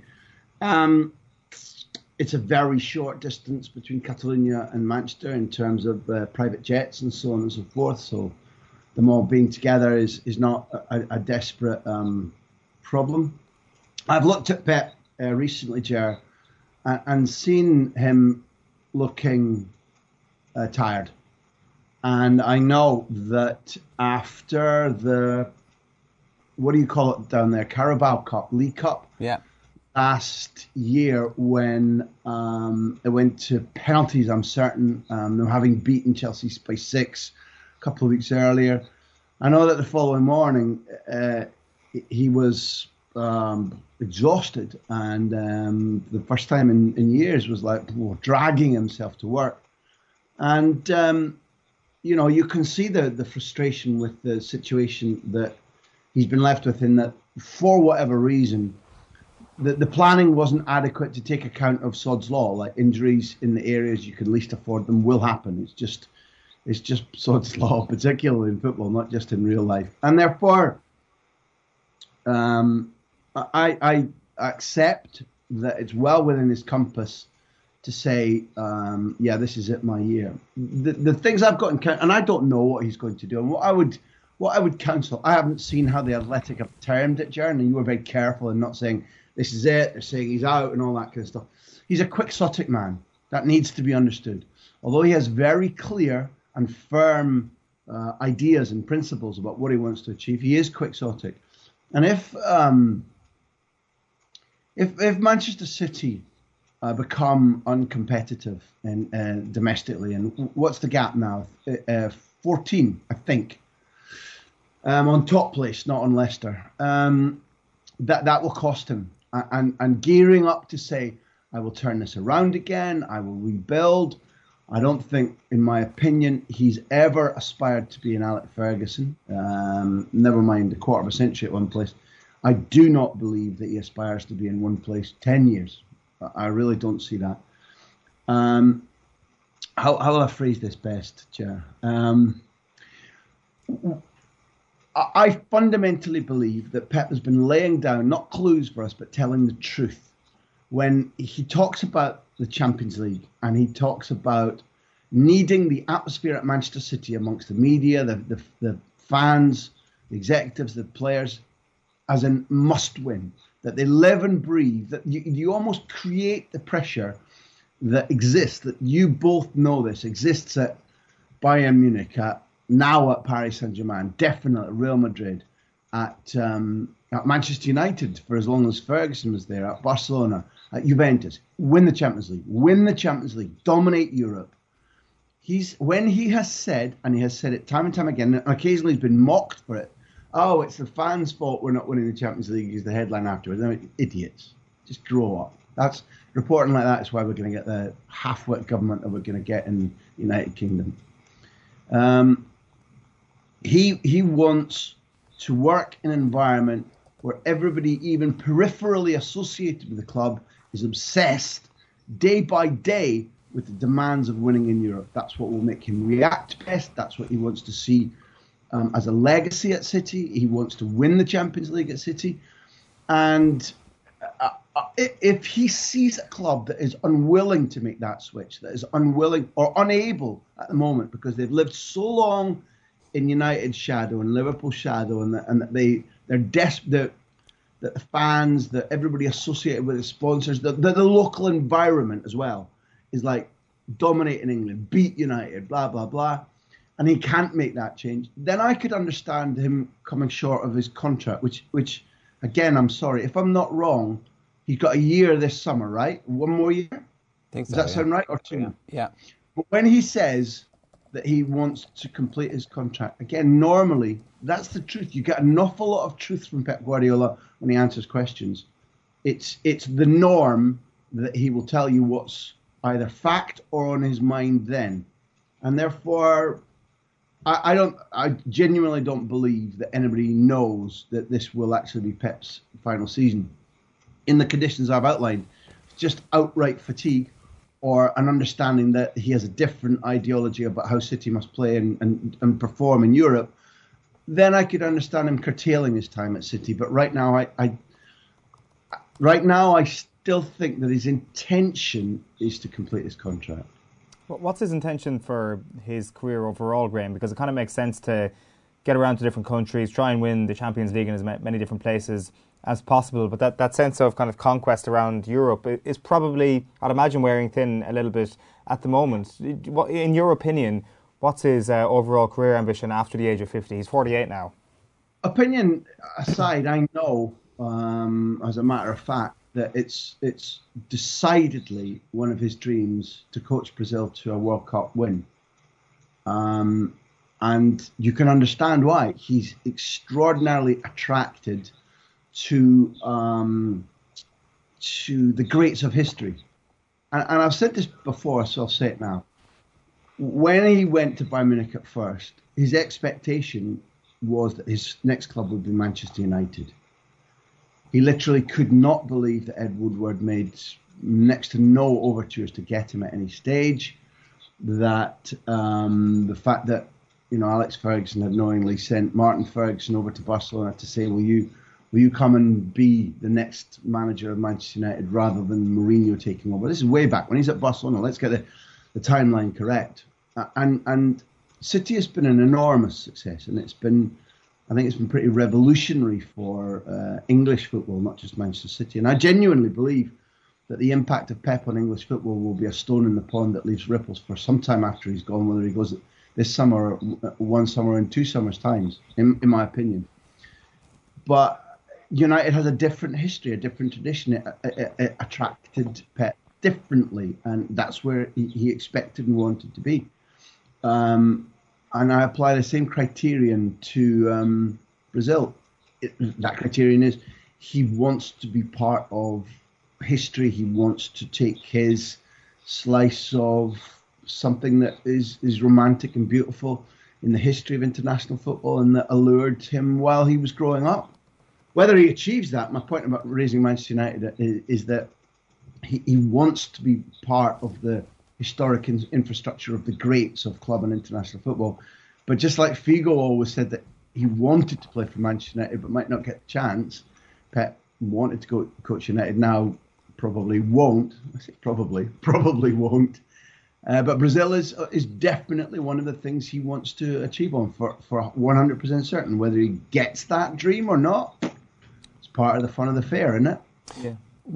It's a very short distance between Catalonia and Manchester in terms of private jets and so on and so forth. So them all being together is not a desperate problem. I've looked at Pep recently, Ger, and seen him looking tired. And I know that after the, what do you call it down there, Carabao Cup, League Cup? Yeah. Last year when it went to penalties, I'm certain, them having beaten Chelsea by 6 a couple of weeks earlier. I know that the following morning he was exhausted, and the first time in years was like dragging himself to work. And, you can see the frustration with the situation that he's been left with, in that for whatever reason, the planning wasn't adequate to take account of sod's law, like injuries in the areas you can least afford them will happen. It's just sod's law, particularly in football, not just in real life. And therefore, I accept that it's well within his compass to say, this is it, my year. The things I've got in count, and I don't know what he's going to do, and what I would counsel, I haven't seen how the Athletic have termed it, Jaron, and you were very careful in not saying this is it, they're saying he's out and all that kind of stuff. He's a quixotic man. That needs to be understood. Although he has very clear and firm ideas and principles about what he wants to achieve, he is quixotic. And if Manchester City become uncompetitive and domestically, and what's the gap now? 14, I think, on top place, not on Leicester. That will cost him. And gearing up to say, I will turn this around again, I will rebuild. I don't think, in my opinion, he's ever aspired to be an Alex Ferguson, never mind a quarter of a century at one place. I do not believe that he aspires to be in one place 10 years. I really don't see that. How will I phrase this best, Chair? I fundamentally believe that Pep has been laying down, not clues for us, but telling the truth. When he talks about the Champions League and he talks about needing the atmosphere at Manchester City amongst the media, the fans, the executives, the players, as a must-win, that they live and breathe, that you almost create the pressure that exists, that you both know this, exists at Bayern Munich, now at Paris Saint-Germain, definitely at Real Madrid, at Manchester United for as long as Ferguson was there, at Barcelona, at Juventus. Win the Champions League, dominate Europe. when he has said, and he has said it time and time again, and occasionally he's been mocked for it. Oh, it's the fans' fault we're not winning the Champions League is the headline afterwards. I mean, idiots. Just grow up. That's reporting like that is why we're going to get the half-wit government that we're going to get in the United Kingdom. He wants to work in an environment where everybody, even peripherally associated with the club, is obsessed day by day with the demands of winning in Europe. That's what will make him react best. That's what he wants to see as a legacy at City. He wants to win the Champions League at City. And if he sees a club that is unwilling to make that switch, that is unwilling or unable at the moment because they've lived so long in United's shadow and Liverpool's shadow, and that they're desperate, that the fans, that everybody associated with the sponsors, the local environment as well is like dominating England, beat United, blah, blah, blah. And he can't make that change. Then I could understand him coming short of his contract, which again, I'm sorry, if I'm not wrong, he's got a year this summer, right? One more year? Think so, Does that sound right? Or two? Yeah. But when he says that he wants to complete his contract, again, normally, that's the truth. You get an awful lot of truth from Pep Guardiola when he answers questions. It's the norm that he will tell you what's either fact or on his mind then. And therefore, I genuinely don't believe that anybody knows that this will actually be Pep's final season. In the conditions I've outlined, just outright fatigue or an understanding that he has a different ideology about how City must play and perform in Europe, then I could understand him curtailing his time at City. But right now, I still think that his intention is to complete his contract. What's his intention for his career overall, Graham? Because it kind of makes sense to get around to different countries, try and win the Champions League in as many different places as possible. But that sense of kind of conquest around Europe is probably, I'd imagine, wearing thin a little bit at the moment. In your opinion, what's his overall career ambition after the age of 50? He's 48 now. Opinion aside, I know, as a matter of fact, that it's decidedly one of his dreams to coach Brazil to a World Cup win. And you can understand why. He's extraordinarily attracted to the greats of history. And I've said this before, so I'll say it now. When he went to Bayern Munich at first, his expectation was that his next club would be Manchester United. He literally could not believe that Ed Woodward made next to no overtures to get him at any stage. That the fact that Alex Ferguson had knowingly sent Martin Ferguson over to Barcelona to say, will you come and be the next manager of Manchester United rather than Mourinho taking over? This is way back when he's at Barcelona. Let's get the timeline correct. And City has been an enormous success, and I think it's been pretty revolutionary for English football, not just Manchester City. And I genuinely believe that the impact of Pep on English football will be a stone in the pond that leaves ripples for some time after he's gone, whether he goes this summer, one summer, and 2 summers' times, in my opinion. But United has a different history, a different tradition. It attracted Pep differently, and that's where he expected and wanted to be. And I apply the same criterion to Brazil. That criterion is he wants to be part of history. He wants to take his slice of something that is romantic and beautiful in the history of international football and that allured him while he was growing up. Whether he achieves that, my point about raising Manchester United is that he wants to be part of the historic infrastructure of the greats of club and international football. But just like Figo always said that he wanted to play for Manchester United but might not get the chance, Pep wanted to go coach United, now probably won't. I say probably won't. But Brazil is definitely one of the things he wants to achieve on for 100% certain. Whether he gets that dream or not, it's part of the fun of the fair, isn't it? Yeah.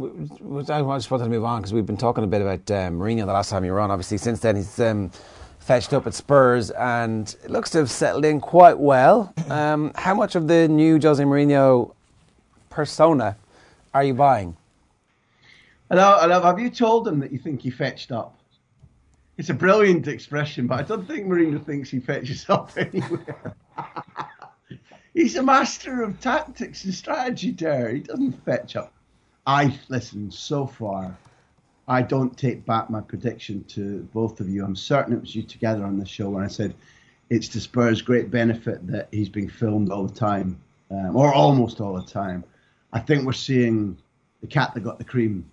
I just wanted to move on because we've been talking a bit about Mourinho the last time you were on. Obviously, since then he's fetched up at Spurs and it looks to have settled in quite well. How much of the new Jose Mourinho persona are you buying? Hello, have you told him that you think he fetched up? It's a brilliant expression, but I don't think Mourinho thinks he fetches up anywhere. He's a master of tactics and strategy there. He doesn't fetch up. Listen, so far, I don't take back my prediction to both of you. I'm certain it was you together on the show when I said it's to Spurs' great benefit that he's being filmed all the time, or almost all the time. I think we're seeing the cat that got the cream.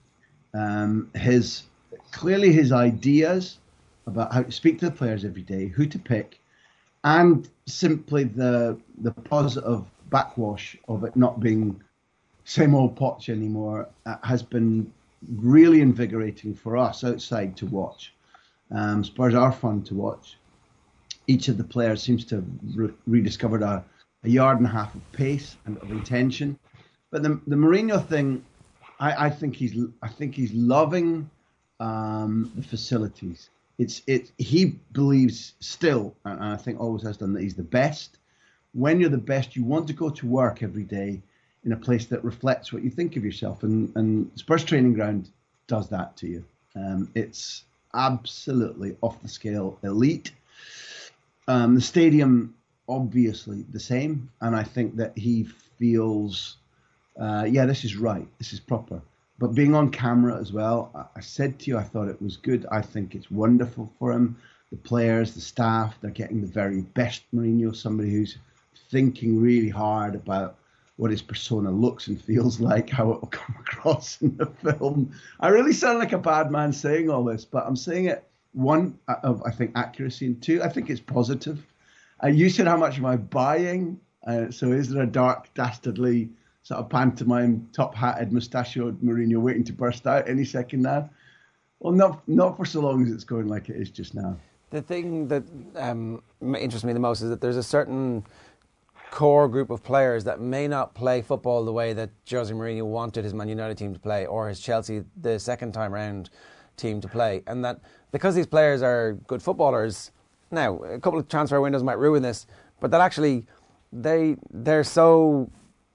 Clearly his ideas about how to speak to the players every day, who to pick, and simply the positive backwash of it not being same old Poch anymore has been really invigorating for us outside to watch. Spurs are fun to watch. Each of the players seems to have rediscovered a yard and a half of pace and of intention. But the Mourinho thing, I think he's loving the facilities. He believes still, and I think always has done, that he's the best. When you're the best, you want to go to work every day in a place that reflects what you think of yourself, and Spurs Training Ground does that to you. It's absolutely off the scale elite. The stadium, obviously the same, and I think that he feels, this is right, this is proper. But being on camera as well, I said to you, I thought it was good. I think it's wonderful for him. The players, the staff, they're getting the very best Mourinho, somebody who's thinking really hard about what his persona looks and feels like, how it will come across in the film. I really sound like a bad man saying all this, but I'm saying it, one, of, I think, accuracy, and two, I think it's positive. You said, how much am I buying? So is there a dark, dastardly sort of pantomime, top-hatted, mustachioed Mourinho waiting to burst out any second now? Well, not for so long as it's going like it is just now. The thing that interests me the most is that there's a certain core group of players that may not play football the way that Jose Mourinho wanted his Man United team to play, or his Chelsea, the second time round, team to play. And that because these players are good footballers, now, a couple of transfer windows might ruin this, but that actually they're so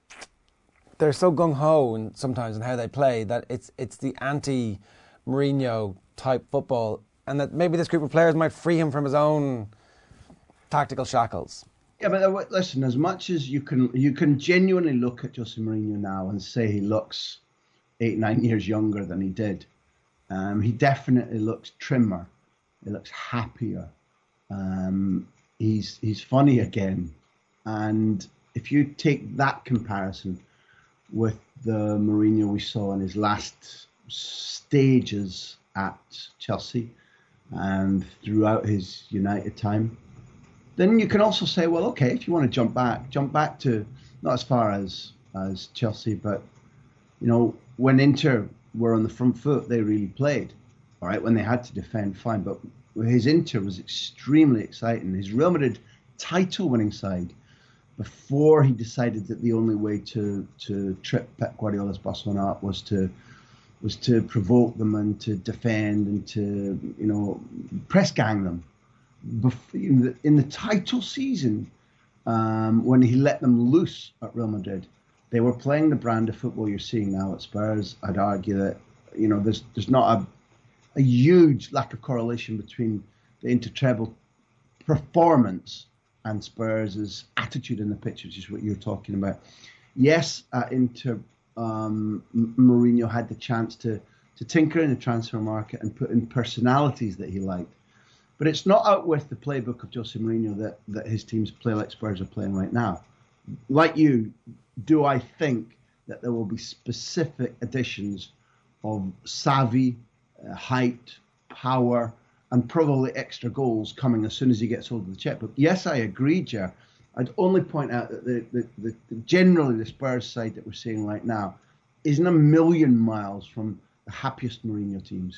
gung-ho sometimes in how they play that it's the anti-Mourinho type football, and that maybe this group of players might free him from his own tactical shackles. Yeah, but listen, as much as you can genuinely look at Jose Mourinho now and say he looks 8-9 years younger than he did. He definitely looks trimmer. He looks happier. He's funny again. And if you take that comparison with the Mourinho we saw in his last stages at Chelsea and throughout his United time, then you can also say, well, okay, if you want to jump back to not as far as Chelsea, but when Inter were on the front foot, they really played. All right, when they had to defend, fine, but his Inter was extremely exciting. His Real Madrid title-winning side, before he decided that the only way to trip Pep Guardiola's Barcelona up was to provoke them and to defend and to press gang them. In the title season, when he let them loose at Real Madrid, they were playing the brand of football you're seeing now at Spurs. I'd argue that there's not a huge lack of correlation between the Inter-treble performance and Spurs' attitude in the pitch, which is what you're talking about. Yes, at Inter, Mourinho had the chance to tinker in the transfer market and put in personalities that he liked. But it's not out with the playbook of Jose Mourinho that his teams play like Spurs are playing right now. Like you, do I think that there will be specific additions of savvy, height, power, and probably extra goals coming as soon as he gets hold of the checkbook? Yes, I agree, Ger. I'd only point out that generally the Spurs side that we're seeing right now isn't a million miles from the happiest Mourinho teams.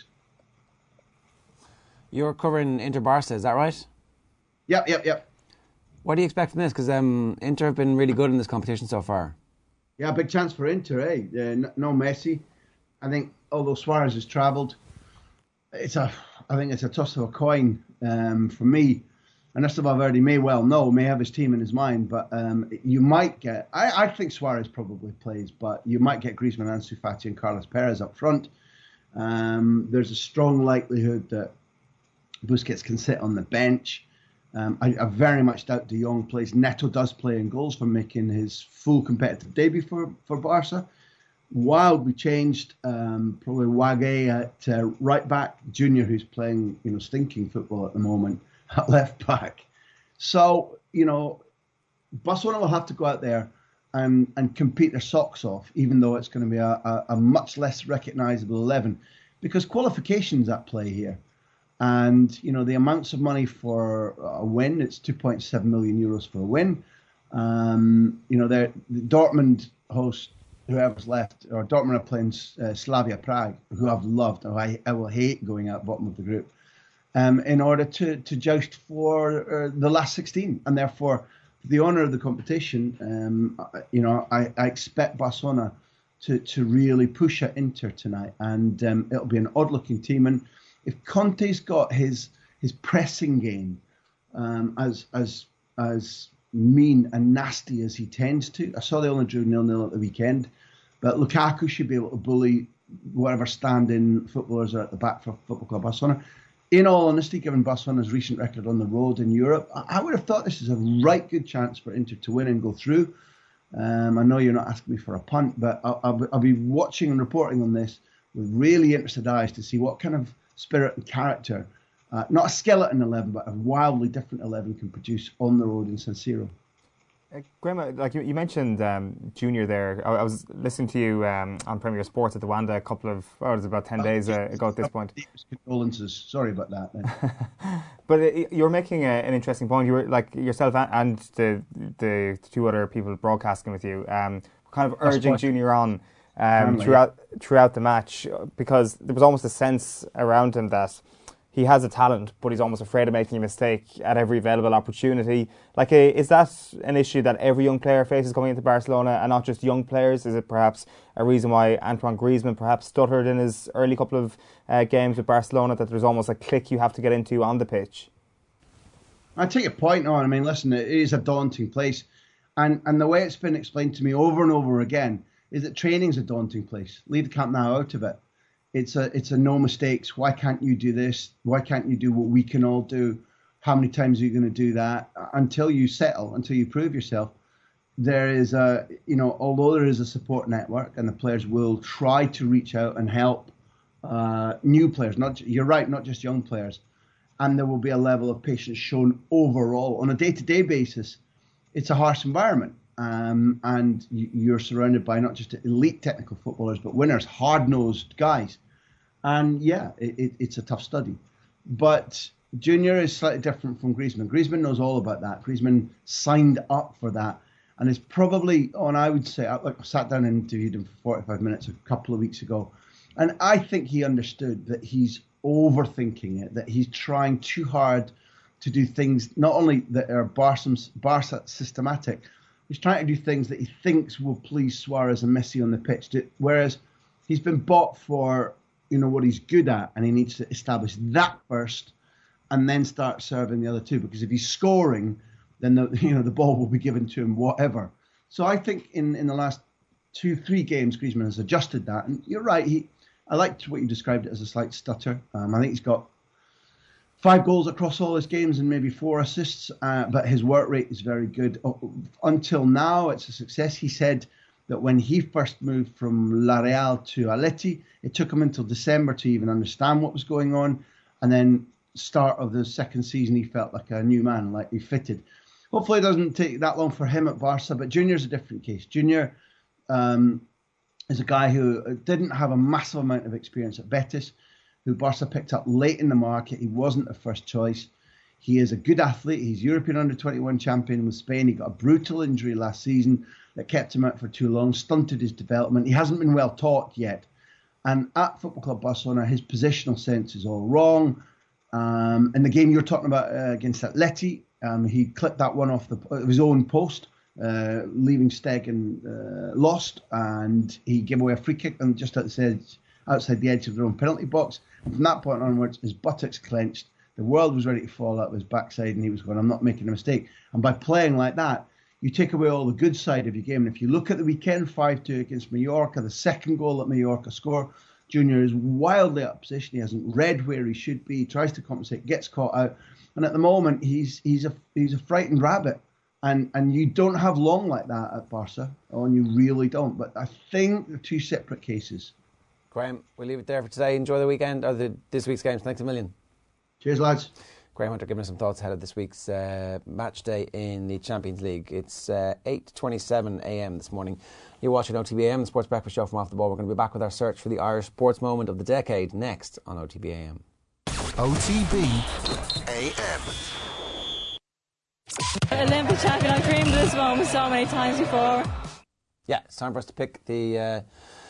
You're covering Inter Barca, is that right? Yep. What do you expect from this? Because Inter have been really good in this competition so far. Yeah, big chance for Inter, eh? No Messi. I think although Suarez has travelled, I think it's a toss of a coin for me. And Ernesto Valverde may have his team in his mind, but you might get. I think Suarez probably plays, but you might get Griezmann, Ansu Fati, and Carlos Perez up front. There's a strong likelihood that Busquets can sit on the bench. I very much doubt De Jong plays. Neto does play in goals for making his full competitive debut for Barca. While we changed, probably Wagué at right back, Junior, who's playing, stinking football at the moment, at left back. So, Barcelona will have to go out there and compete their socks off, even though it's going to be a much less recognisable 11, because qualifications at play here. And, the amounts of money for a win, it's 2.7 million euros for a win. The Dortmund host, whoever's left, or Dortmund are playing Slavia Prague, who I've loved. I will hate going out bottom of the group, in order to joust for the last 16. And therefore, for the honour of the competition, I expect Barcelona to really push at Inter tonight. And it'll be an odd-looking team. And if Conte's got his pressing game as mean and nasty as he tends to, I saw they only drew 0-0 at the weekend, but Lukaku should be able to bully whatever stand-in footballers are at the back for Football Club Barcelona. In all honesty, given Barcelona's recent record on the road in Europe, I would have thought this is a right good chance for Inter to win and go through. I know you're not asking me for a punt, but I'll be watching and reporting on this with really interested eyes to see what kind of spirit and character, not a skeleton 11, but a wildly different 11 can produce on the road in San Siro. Graham, like you mentioned Junior there. I was listening to you on Premier Sports at the Wanda a couple of, it was about 10 days ago at this point. Condolences. Sorry about that. But you're making an interesting point. You were, like, yourself and the two other people broadcasting with you, kind of urging Junior on throughout the match, because there was almost a sense around him that he has a talent, but he's almost afraid of making a mistake at every available opportunity. Like, is that an issue that every young player faces coming into Barcelona, and not just young players? Is it perhaps a reason why Antoine Griezmann perhaps stuttered in his early couple of games with Barcelona, that there's almost a click you have to get into on the pitch? I take your point on. I mean, listen, it is a daunting place. And the way it's been explained to me over and over again is that training's a daunting place. Leave the Camp Nou out of it. It's a no mistakes. Why can't you do this? Why can't you do what we can all do? How many times are you going to do that? Until you settle, until you prove yourself, there is although there is a support network and the players will try to reach out and help new players. You're right, not just young players. And there will be a level of patience shown overall on a day-to-day basis. It's a harsh environment. And you're surrounded by not just elite technical footballers, but winners, hard-nosed guys. And yeah, it's a tough study. But Junior is slightly different from Griezmann. Griezmann knows all about that. Griezmann signed up for that. And it's probably, I would say, I sat down and interviewed him for 45 minutes a couple of weeks ago. And I think he understood that he's overthinking it, that he's trying too hard to do things, not only that are Barca systematic, he's trying to do things that he thinks will please Suarez and Messi on the pitch. Whereas he's been bought for, what he's good at, and he needs to establish that first and then start serving the other two. Because if he's scoring, then the ball will be given to him, whatever. So I think in the last 2-3 games, Griezmann has adjusted that. And you're right, I liked what you described it as a slight stutter. I think he's got 5 goals across all his games and maybe 4 assists, but his work rate is very good. Until now, it's a success. He said that when he first moved from La Real to Atleti, it took him until December to even understand what was going on. And then start of the second season, he felt like a new man, like he fitted. Hopefully it doesn't take that long for him at Barca, but Junior's a different case. Junior is a guy who didn't have a massive amount of experience at Betis, who Barca picked up late in the market. He wasn't a first choice. He is a good athlete. He's European under-21 champion with Spain. He got a brutal injury last season that kept him out for too long, stunted his development. He hasn't been well taught yet. And at Football Club Barcelona, his positional sense is all wrong. In the game you're talking about against Atleti, he clipped that one off his own post, leaving Stegen lost, and he gave away a free kick and just outside the edge of their own penalty box. And from that point onwards, his buttocks clenched. The world was ready to fall out of his backside, and he was going, I'm not making a mistake. And by playing like that, you take away all the good side of your game. And if you look at the weekend, 5-2 against Mallorca, the second goal that Mallorca score, Junior is wildly out of position. He hasn't read where he should be. He tries to compensate, gets caught out, and at the moment he's a frightened rabbit. And you don't have long like that at Barca, and you really don't. But I think they're two separate cases. Graham, we'll leave it there for today. Enjoy the weekend, or this week's games. Thanks a million. Cheers, lads. Graham Hunter giving us some thoughts ahead of this week's match day in the Champions League. It's 8:27 a.m. this morning. You're watching OTBAM, the Sports Breakfast Show from Off the Ball. We're going to be back with our search for the Irish sports moment of the decade next on OTBAM. OTB AM. Olympic champion, I've dreamed of this moment so many times before. Yeah, it's time for us to pick the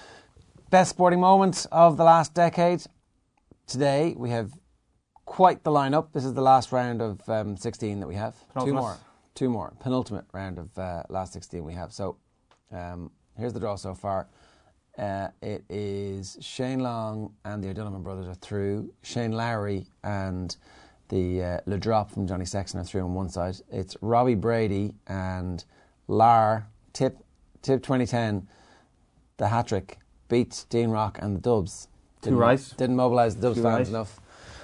best sporting moments of the last decade. Today we have quite the lineup. This is the last round of 16 that we have. Two more. Penultimate round of last 16 we have. So here's the draw so far. It is Shane Long and the O'Donovan brothers are through. Shane Lowry and the Le Drop from Johnny Sexton are through on one side. It's Robbie Brady and Lar, Tip 2010, the hat-trick, beat Dean Rock and the Dubs. Didn't mobilise the Dubs fans enough.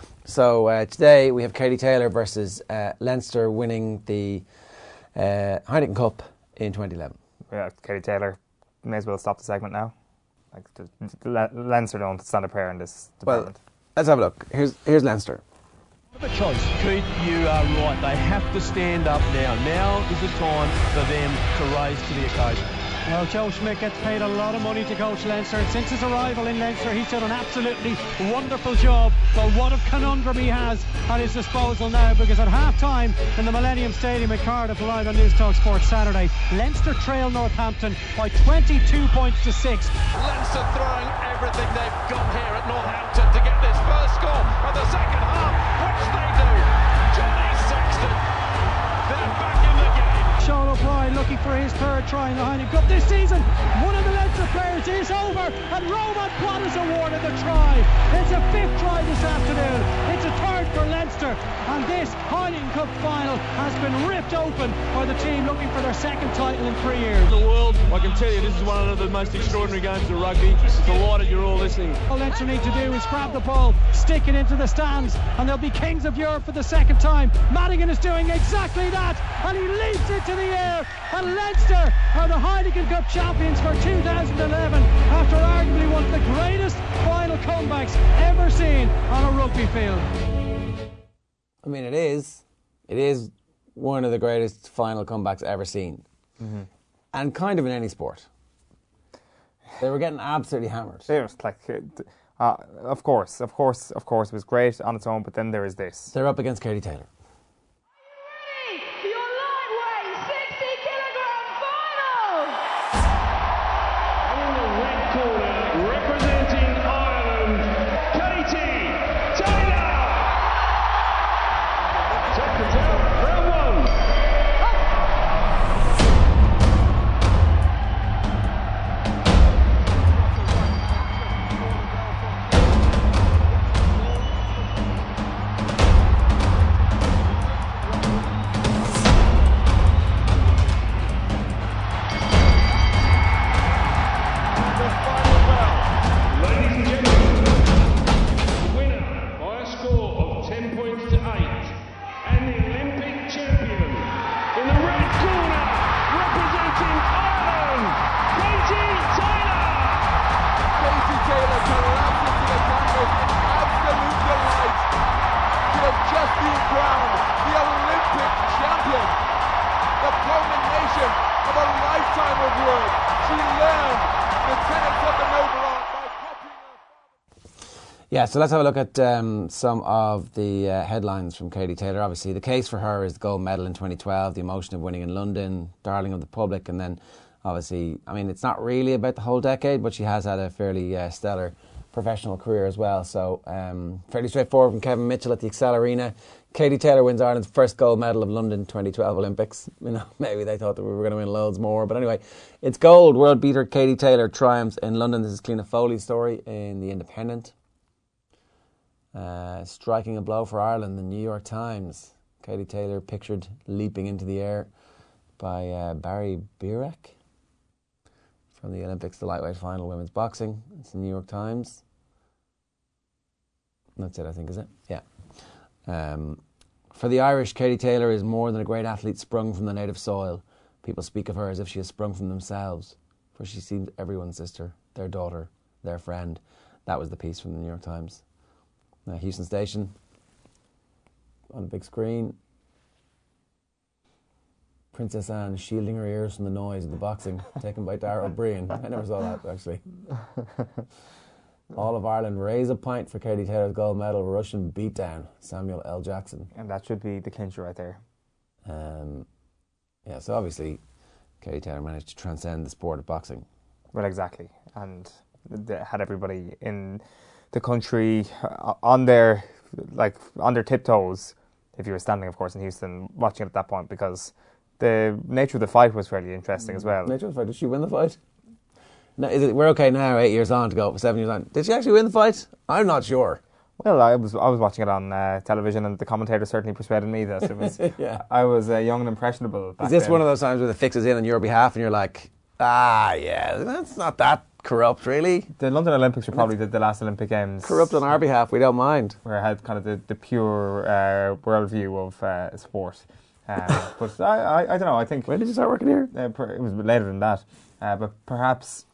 So today we have Katie Taylor versus Leinster winning the Heineken Cup in 2011. Yeah, Katie Taylor may as well stop the segment now. Like Leinster don't stand a prayer in this department. Well, let's have a look. Here's Leinster. The choice. Keith, you are right. They have to stand up now. Now is the time for them to rise to the occasion. Well, Joe Schmidt gets paid a lot of money to coach Leinster, and since his arrival in Leinster, he's done an absolutely wonderful job. But what a conundrum he has at his disposal now, because at half-time in the Millennium Stadium at Cardiff, live on News Talk Sports Saturday, Leinster trail Northampton by 22 points to 6. Leinster throwing everything they've got here at Northampton to get this first score of the second half, which they do. Johnny Sexton, they're back in the game. Sean O'Brien looking for his third try in the Heineken Cup this season. One of the Leinster players is over, and Roman Plot is awarded the try. It's a fifth try this afternoon. It's a third for Leinster, and this Heineken Cup final has been ripped open by the team looking for their second title in 3 years. In the world, I can tell you this is one of the most extraordinary games of rugby. Delighted you're all listening. All Leinster need to do is grab the ball, stick it into the stands, and they'll be kings of Europe for the second time. Madigan is doing exactly that, and he leaps into the air, and Leinster are the Heineken Cup champions for 2011 after arguably one of the greatest final comebacks ever seen on a rugby field. I mean, it is one of the greatest final comebacks ever seen, and kind of in any sport. They were getting absolutely hammered. It was like, of course, it was great on its own, but then there is this. They're up against Katie Taylor. Yeah, so let's have a look at some of the headlines from Katie Taylor. Obviously, the case for her is the gold medal in 2012, the emotion of winning in London, darling of the public, and then obviously, I mean, it's not really about the whole decade, but she has had a fairly stellar professional career as well. So fairly straightforward from Kevin Mitchell at the Excel Arena. Katie Taylor wins Ireland's first gold medal of London 2012 Olympics. You know, maybe they thought that we were going to win loads more, but anyway, it's gold. World beater Katie Taylor triumphs in London. This is Cliona Foley's story in The Independent. Striking a blow for Ireland, the New York Times. Katie Taylor pictured leaping into the air by Barry Birek from the Olympics, the lightweight final women's boxing. It's the New York Times. That's it, I think, is it? Yeah. For the Irish, Katie Taylor is more than a great athlete sprung from the native soil. People speak of her as if she has sprung from themselves, for she seems everyone's sister, their daughter, their friend. That was the piece from the New York Times. Houston Station, on the big screen. Princess Anne shielding her ears from the noise of the boxing taken by Dara O'Brien. I never saw that, actually. All of Ireland raise a pint for Katie Taylor's gold medal, Russian beatdown, Samuel L. Jackson. And that should be the clincher right there. Yeah, so obviously Katie Taylor managed to transcend the sport of boxing. Well, exactly. And they had everybody in the country on their tiptoes, if you were standing, of course, in Houston, watching it at that point, because the nature of the fight was fairly interesting as well. Nature of the fight? Did she win the fight? No, we're okay now, 8 years on, to go 7 years on. Did she actually win the fight? I'm not sure. Well, I was watching it on television, and the commentator certainly persuaded me that it was. Yeah. I was young and impressionable back Is this then. one of those times where the fix is in on your behalf and you're like, yeah, that's not that corrupt, really? The London Olympics were probably the last Olympic Games. Corrupt on our behalf, we don't mind. Where I had kind of the pure worldview of sport. But I don't know, I think... When did you start working here? It was later than that. But perhaps...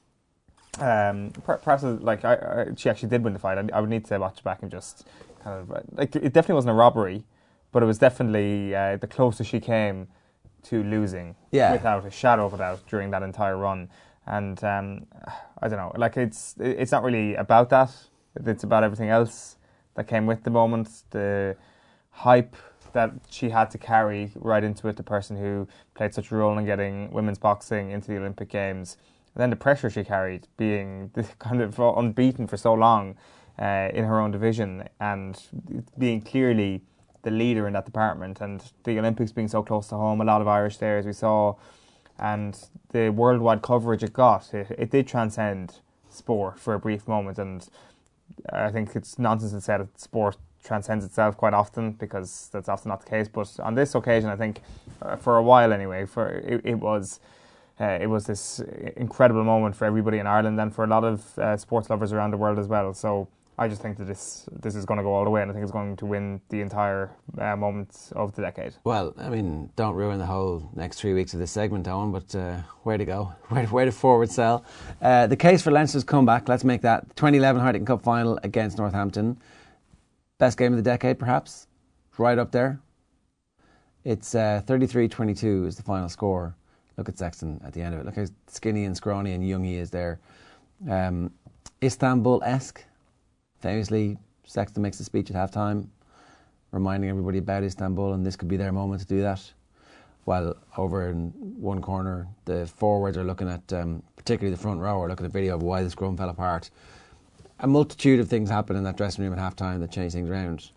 she actually did win the fight. I would need to watch it back and just kind of it definitely wasn't a robbery, but it was definitely the closest she came to losing, without a shadow of a doubt, during that entire run. And I don't know, it's not really about that. It's about everything else that came with the moment, the hype that she had to carry right into it, the person who played such a role in getting women's boxing into the Olympic Games. And then the pressure she carried, being kind of unbeaten for so long in her own division, and being clearly the leader in that department, and the Olympics being so close to home, a lot of Irish there, as we saw, and the worldwide coverage it got. It did transcend sport for a brief moment, and I think it's nonsense to say that sport transcends itself quite often, because that's often not the case. But on this occasion, I think, for a while anyway, it was this incredible moment for everybody in Ireland and for a lot of sports lovers around the world as well. So I just think that this is going to go all the way, and I think it's going to win the entire moment of the decade. Well, I mean, don't ruin the whole next 3 weeks of this segment, Owen, but way to go. Way to forward sell. The case for Leinster's comeback, let's make that 2011 Heineken Cup final against Northampton. Best game of the decade, perhaps. Right up there. It's 33-22 is the final score. Look at Sexton at the end of it. Look how skinny and scrawny and young he is there. Istanbul-esque. Famously, Sexton makes a speech at halftime, reminding everybody about Istanbul, and this could be their moment to do that. While over in one corner, the forwards are looking at, particularly the front row, are looking at a video of why the scrum fell apart. A multitude of things happened in that dressing room at halftime that changed things around.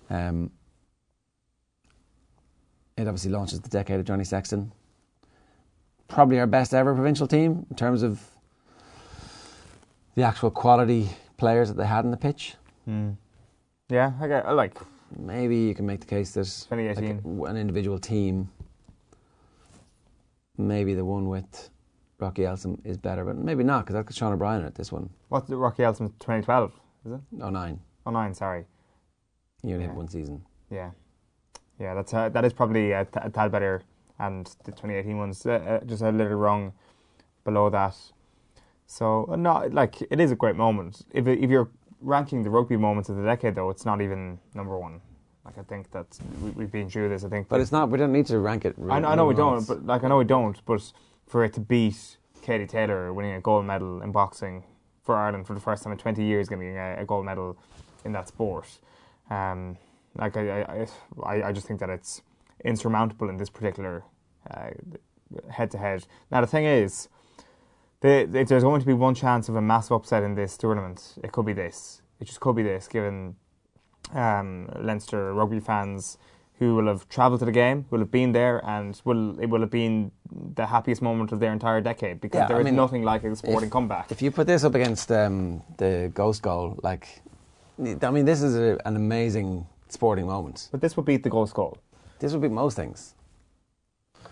It obviously launches the decade of Johnny Sexton. Probably our best ever provincial team in terms of the actual quality players that they had in the pitch. Yeah, I like. Maybe you can make the case that 2018, an individual team, maybe the one with Rocky Elsom is better, but maybe not, because I've got Sean O'Brien at this one. What's the Rocky Elsom 2012? Is it? 09. 09, sorry. You only had one season. Yeah, that is probably a tad better. And the 2018 one's just a little wrong below that. So, no, it is a great moment. If you're ranking the rugby moments of the decade, though, it's not even number one. I think that we've been through this. I think, but it's not. We don't need to rank it. I know we don't. But I know we don't. But for it to beat Katie Taylor winning a gold medal in boxing for Ireland for the first time in 20 years, getting a gold medal in that sport, I just think that it's insurmountable in this particular head-to-head. Now, the thing is, if there's going to be one chance of a massive upset in this tournament, it could be this. It just could be this, given Leinster rugby fans who will have travelled to the game, will have been there, and it will have been the happiest moment of their entire decade, because there is nothing like a sporting comeback. If you put this up against the Ghost goal, this is an amazing sporting moment. But this would beat the Ghost goal. This would beat most things.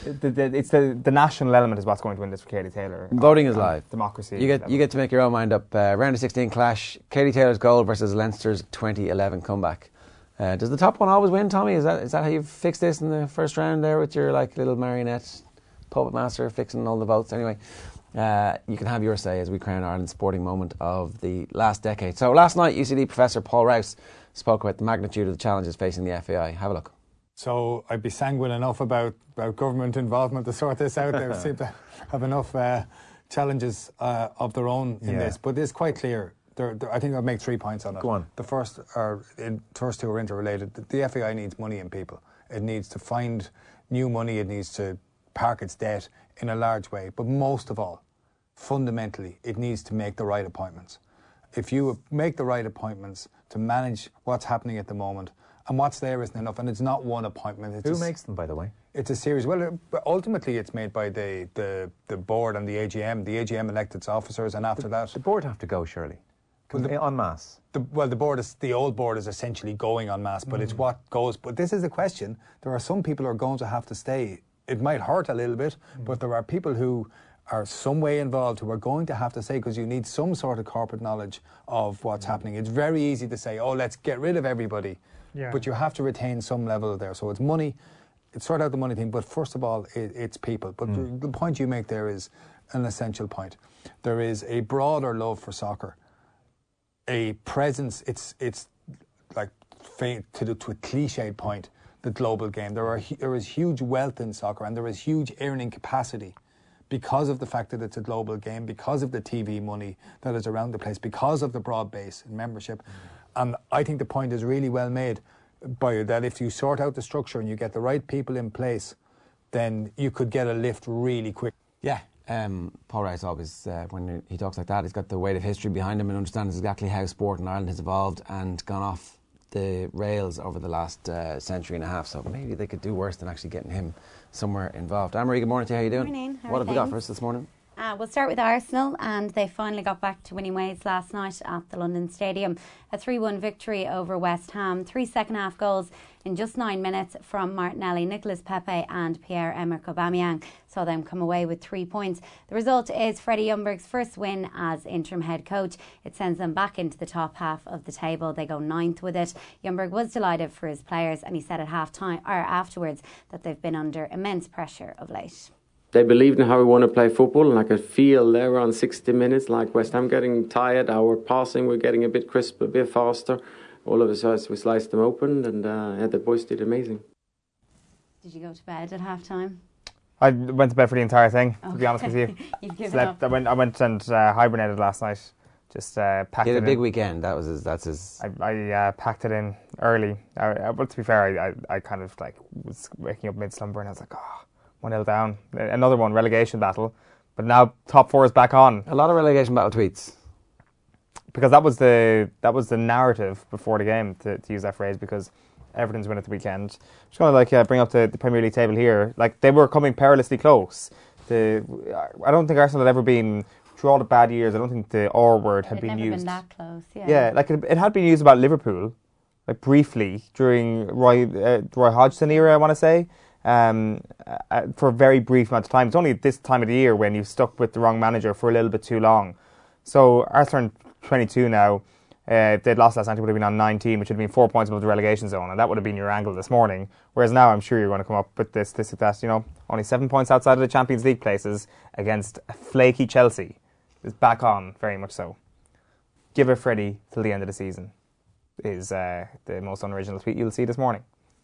it's the national element is what's going to win this for Katie Taylor. Voting is live. Democracy. You get to make your own mind up. Round of 16 clash. Katie Taylor's goal versus Leinster's 2011 comeback. Does the top one always win, Tommy? Is that how you fixed this in the first round there with your like little marionette puppet master fixing all the votes? Anyway, you can have your say as we crown Ireland's sporting moment of the last decade. So last night, UCD professor Paul Rouse spoke about the magnitude of the challenges facing the FAI. Have a look. So I'd be sanguine enough about government involvement to sort this out. They seem to have enough challenges of their own in this. But it's quite clear. I think I'll make 3 points on it. Go on. The first two are interrelated. The FAI needs money and people. It needs to find new money. It needs to park its debt in a large way. But most of all, fundamentally, it needs to make the right appointments. If you make the right appointments to manage what's happening at the moment, and what's there isn't enough, and it's not one appointment. Who makes them, by the way? It's a series. Well, ultimately, it's made by the board and the AGM. The AGM elects its officers, and after that, the board have to go, surely. En masse. The old board is essentially going en masse, but it's what goes. But this is the question. There are some people who are going to have to stay. It might hurt a little bit, but there are people who are some way involved who are going to have to stay because you need some sort of corporate knowledge of what's happening. It's very easy to say, oh, let's get rid of everybody. Yeah. But you have to retain some level there. So it's money. It's sort out the money thing. But first of all, it's people. But the point you make there is an essential point. There is a broader love for soccer. A presence, it's like to a cliched point, the global game. There is huge wealth in soccer and there is huge earning capacity because of the fact that it's a global game, because of the TV money that is around the place, because of the broad base and membership. And I think the point is really well made by that if you sort out the structure and you get the right people in place, then you could get a lift really quick. Yeah. Paul Rice always, when he talks like that, he's got the weight of history behind him and understands exactly how sport in Ireland has evolved and gone off the rails over the last century and a half. So maybe they could do worse than actually getting him somewhere involved. Anne-Marie, good morning to you. How are you doing? Morning. What have we got for us this morning? We'll start with Arsenal, and they finally got back to winning ways last night at the London Stadium. A 3-1 victory over West Ham. 3 second-half goals in just 9 minutes from Martinelli, Nicolas Pepe and Pierre-Emerick Aubameyang saw them come away with 3 points. The result is Freddie Ljungberg's first win as interim head coach. It sends them back into the top half of the table. They go 9th with it. Ljungberg was delighted for his players, and he said at afterwards that they've been under immense pressure of late. They believed in how we want to play football, and I could feel there around 60 minutes, like West Ham getting tired, our passing, we're getting a bit crisp, a bit faster. All of a sudden we sliced them open, and the boys did amazing. Did you go to bed at half-time? I went to bed for the entire thing, to be honest with you. You've given Slept. up. I went and hibernated last night. Just packed he had it a big in. weekend. That's his. I packed it in early. But to be fair, I kind of like was waking up mid-slumber and I was like, 1-0 down. Another one, relegation battle. But now top 4 is back on. A lot of relegation battle tweets. Because that was the narrative before the game, to use that phrase, because Everton's win at the weekend. I'm just going to bring up the Premier League table here. Like, they were coming perilously close. I don't think Arsenal had ever been, through all the bad years, I don't think the R word had been used. It had never been that close, yeah. Yeah, like it had been used about Liverpool, like briefly, during Roy Hodgson era, I want to say. For a very brief amount of time. It's only this time of the year when you've stuck with the wrong manager for a little bit too long. So Arsenal are 22 now. If they'd lost last night, it would have been on 19, which would have been 4 points above the relegation zone, and that would have been your angle this morning. Whereas now, I'm sure you're going to come up with this, that, only 7 points outside of the Champions League places against a flaky Chelsea. It's back on, very much so. Give it Freddie till the end of the season is the most unoriginal tweet you'll see this morning.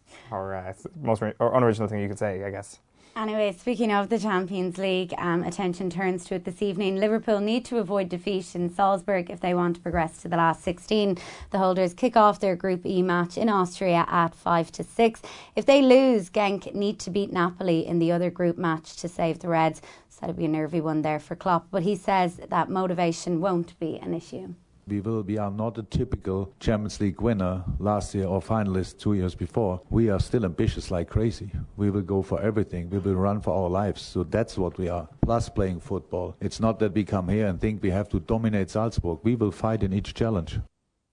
Or most unoriginal thing you could say, I guess. Anyway, speaking of the Champions League, attention turns to it this evening. Liverpool need to avoid defeat in Salzburg if they want to progress to the last 16. The holders kick off their Group E match in Austria at 5-6. If they lose, Genk need to beat Napoli in the other group match to save the Reds. So that'll be a nervy one there for Klopp. But he says that motivation won't be an issue. We are not a typical Champions League winner last year or finalist 2 years before. We are still ambitious like crazy. We will go for everything. We will run for our lives. So that's what we are. Plus playing football. It's not that we come here and think we have to dominate Salzburg. We will fight in each challenge.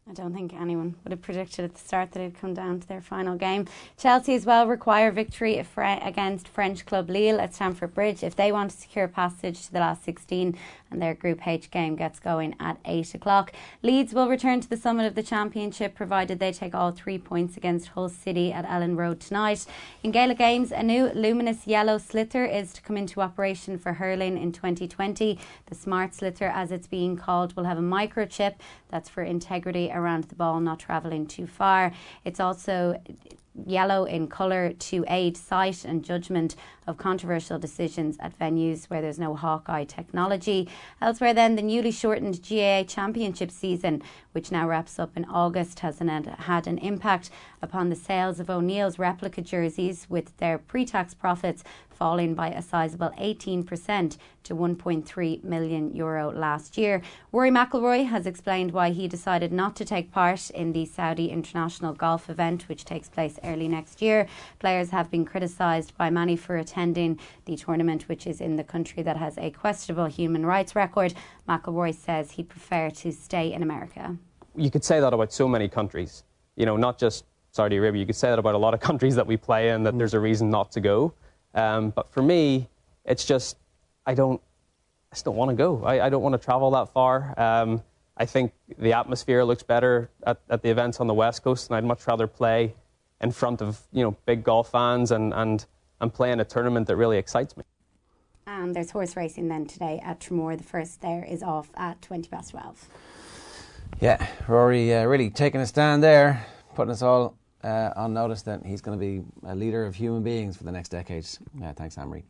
I don't think anyone would have predicted at the start that it'd come down to their final game. Chelsea as well require victory against French club Lille at Stamford Bridge if they want to secure passage to the last 16, and their Group H game gets going at 8 o'clock. Leeds will return to the summit of the Championship provided they take all 3 points against Hull City at Ellen Road tonight. In Gaelic games, a new luminous yellow sliotar is to come into operation for hurling in 2020. The Smart Sliotar, as it's being called, will have a microchip that's for integrity around the ball not travelling too far. It's also yellow in colour to aid sight and judgment of controversial decisions at venues where there's no Hawkeye technology. Elsewhere then, the newly shortened GAA Championship season, which now wraps up in August, has had an impact upon the sales of O'Neill's replica jerseys, with their pre-tax profits falling by a sizable 18% to €1.3 million last year. Rory McIlroy has explained why he decided not to take part in the Saudi International Golf event, which takes place early next year. Players have been criticised by many for attending the tournament, which is in the country that has a questionable human rights record. McIlroy says he'd prefer to stay in America. You could say that about so many countries, not just Saudi Arabia. You could say that about a lot of countries that we play in, that there's a reason not to go. But for me, it's just, I just don't want to go. I don't want to travel that far. I think the atmosphere looks better at the events on the West Coast, and I'd much rather play in front of, big golf fans and play in a tournament that really excites me. And there's horse racing then today at Tramore. The first there is off at 12:20. Yeah, Rory really taking a stand there, putting us all on notice that he's going to be a leader of human beings for the next decades. Thanks, Anne-Marie.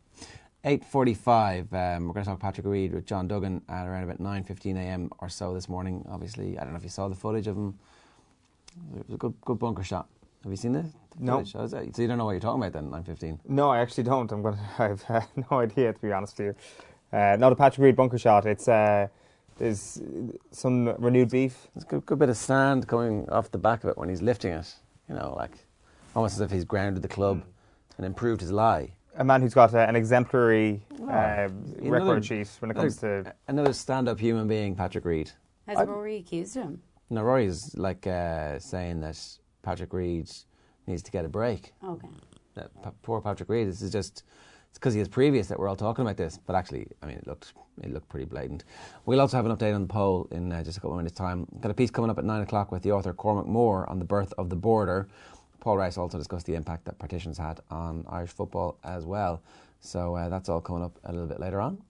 8:45, we're going to talk Patrick Reed with John Duggan at around about 9:15 a.m. or so this morning. Obviously, I don't know if you saw the footage of him. It was a good bunker shot. Have you seen it? No. So you don't know what you're talking about then, 9:15? No, I actually don't. I've no idea, to be honest with you. Not a Patrick Reed bunker shot. It's there's some renewed beef. There's a good bit of sand coming off the back of it when he's lifting it. Almost as if he's grounded the club and improved his lie. A man who's got an exemplary record sheet when it comes to... Another stand-up human being, Patrick Reed. Has Rory accused him? No, Rory's saying that Patrick Reed needs to get a break. Okay. Poor Patrick Reed. This is just... It's because he is previous that we're all talking about this, but actually, it looked pretty blatant. We'll also have an update on the poll in just a couple of minutes' time. Got a piece coming up at 9 o'clock with the author Cormac Moore on the birth of the border. Paul Rice also discussed the impact that partitions had on Irish football as well. So that's all coming up a little bit later on.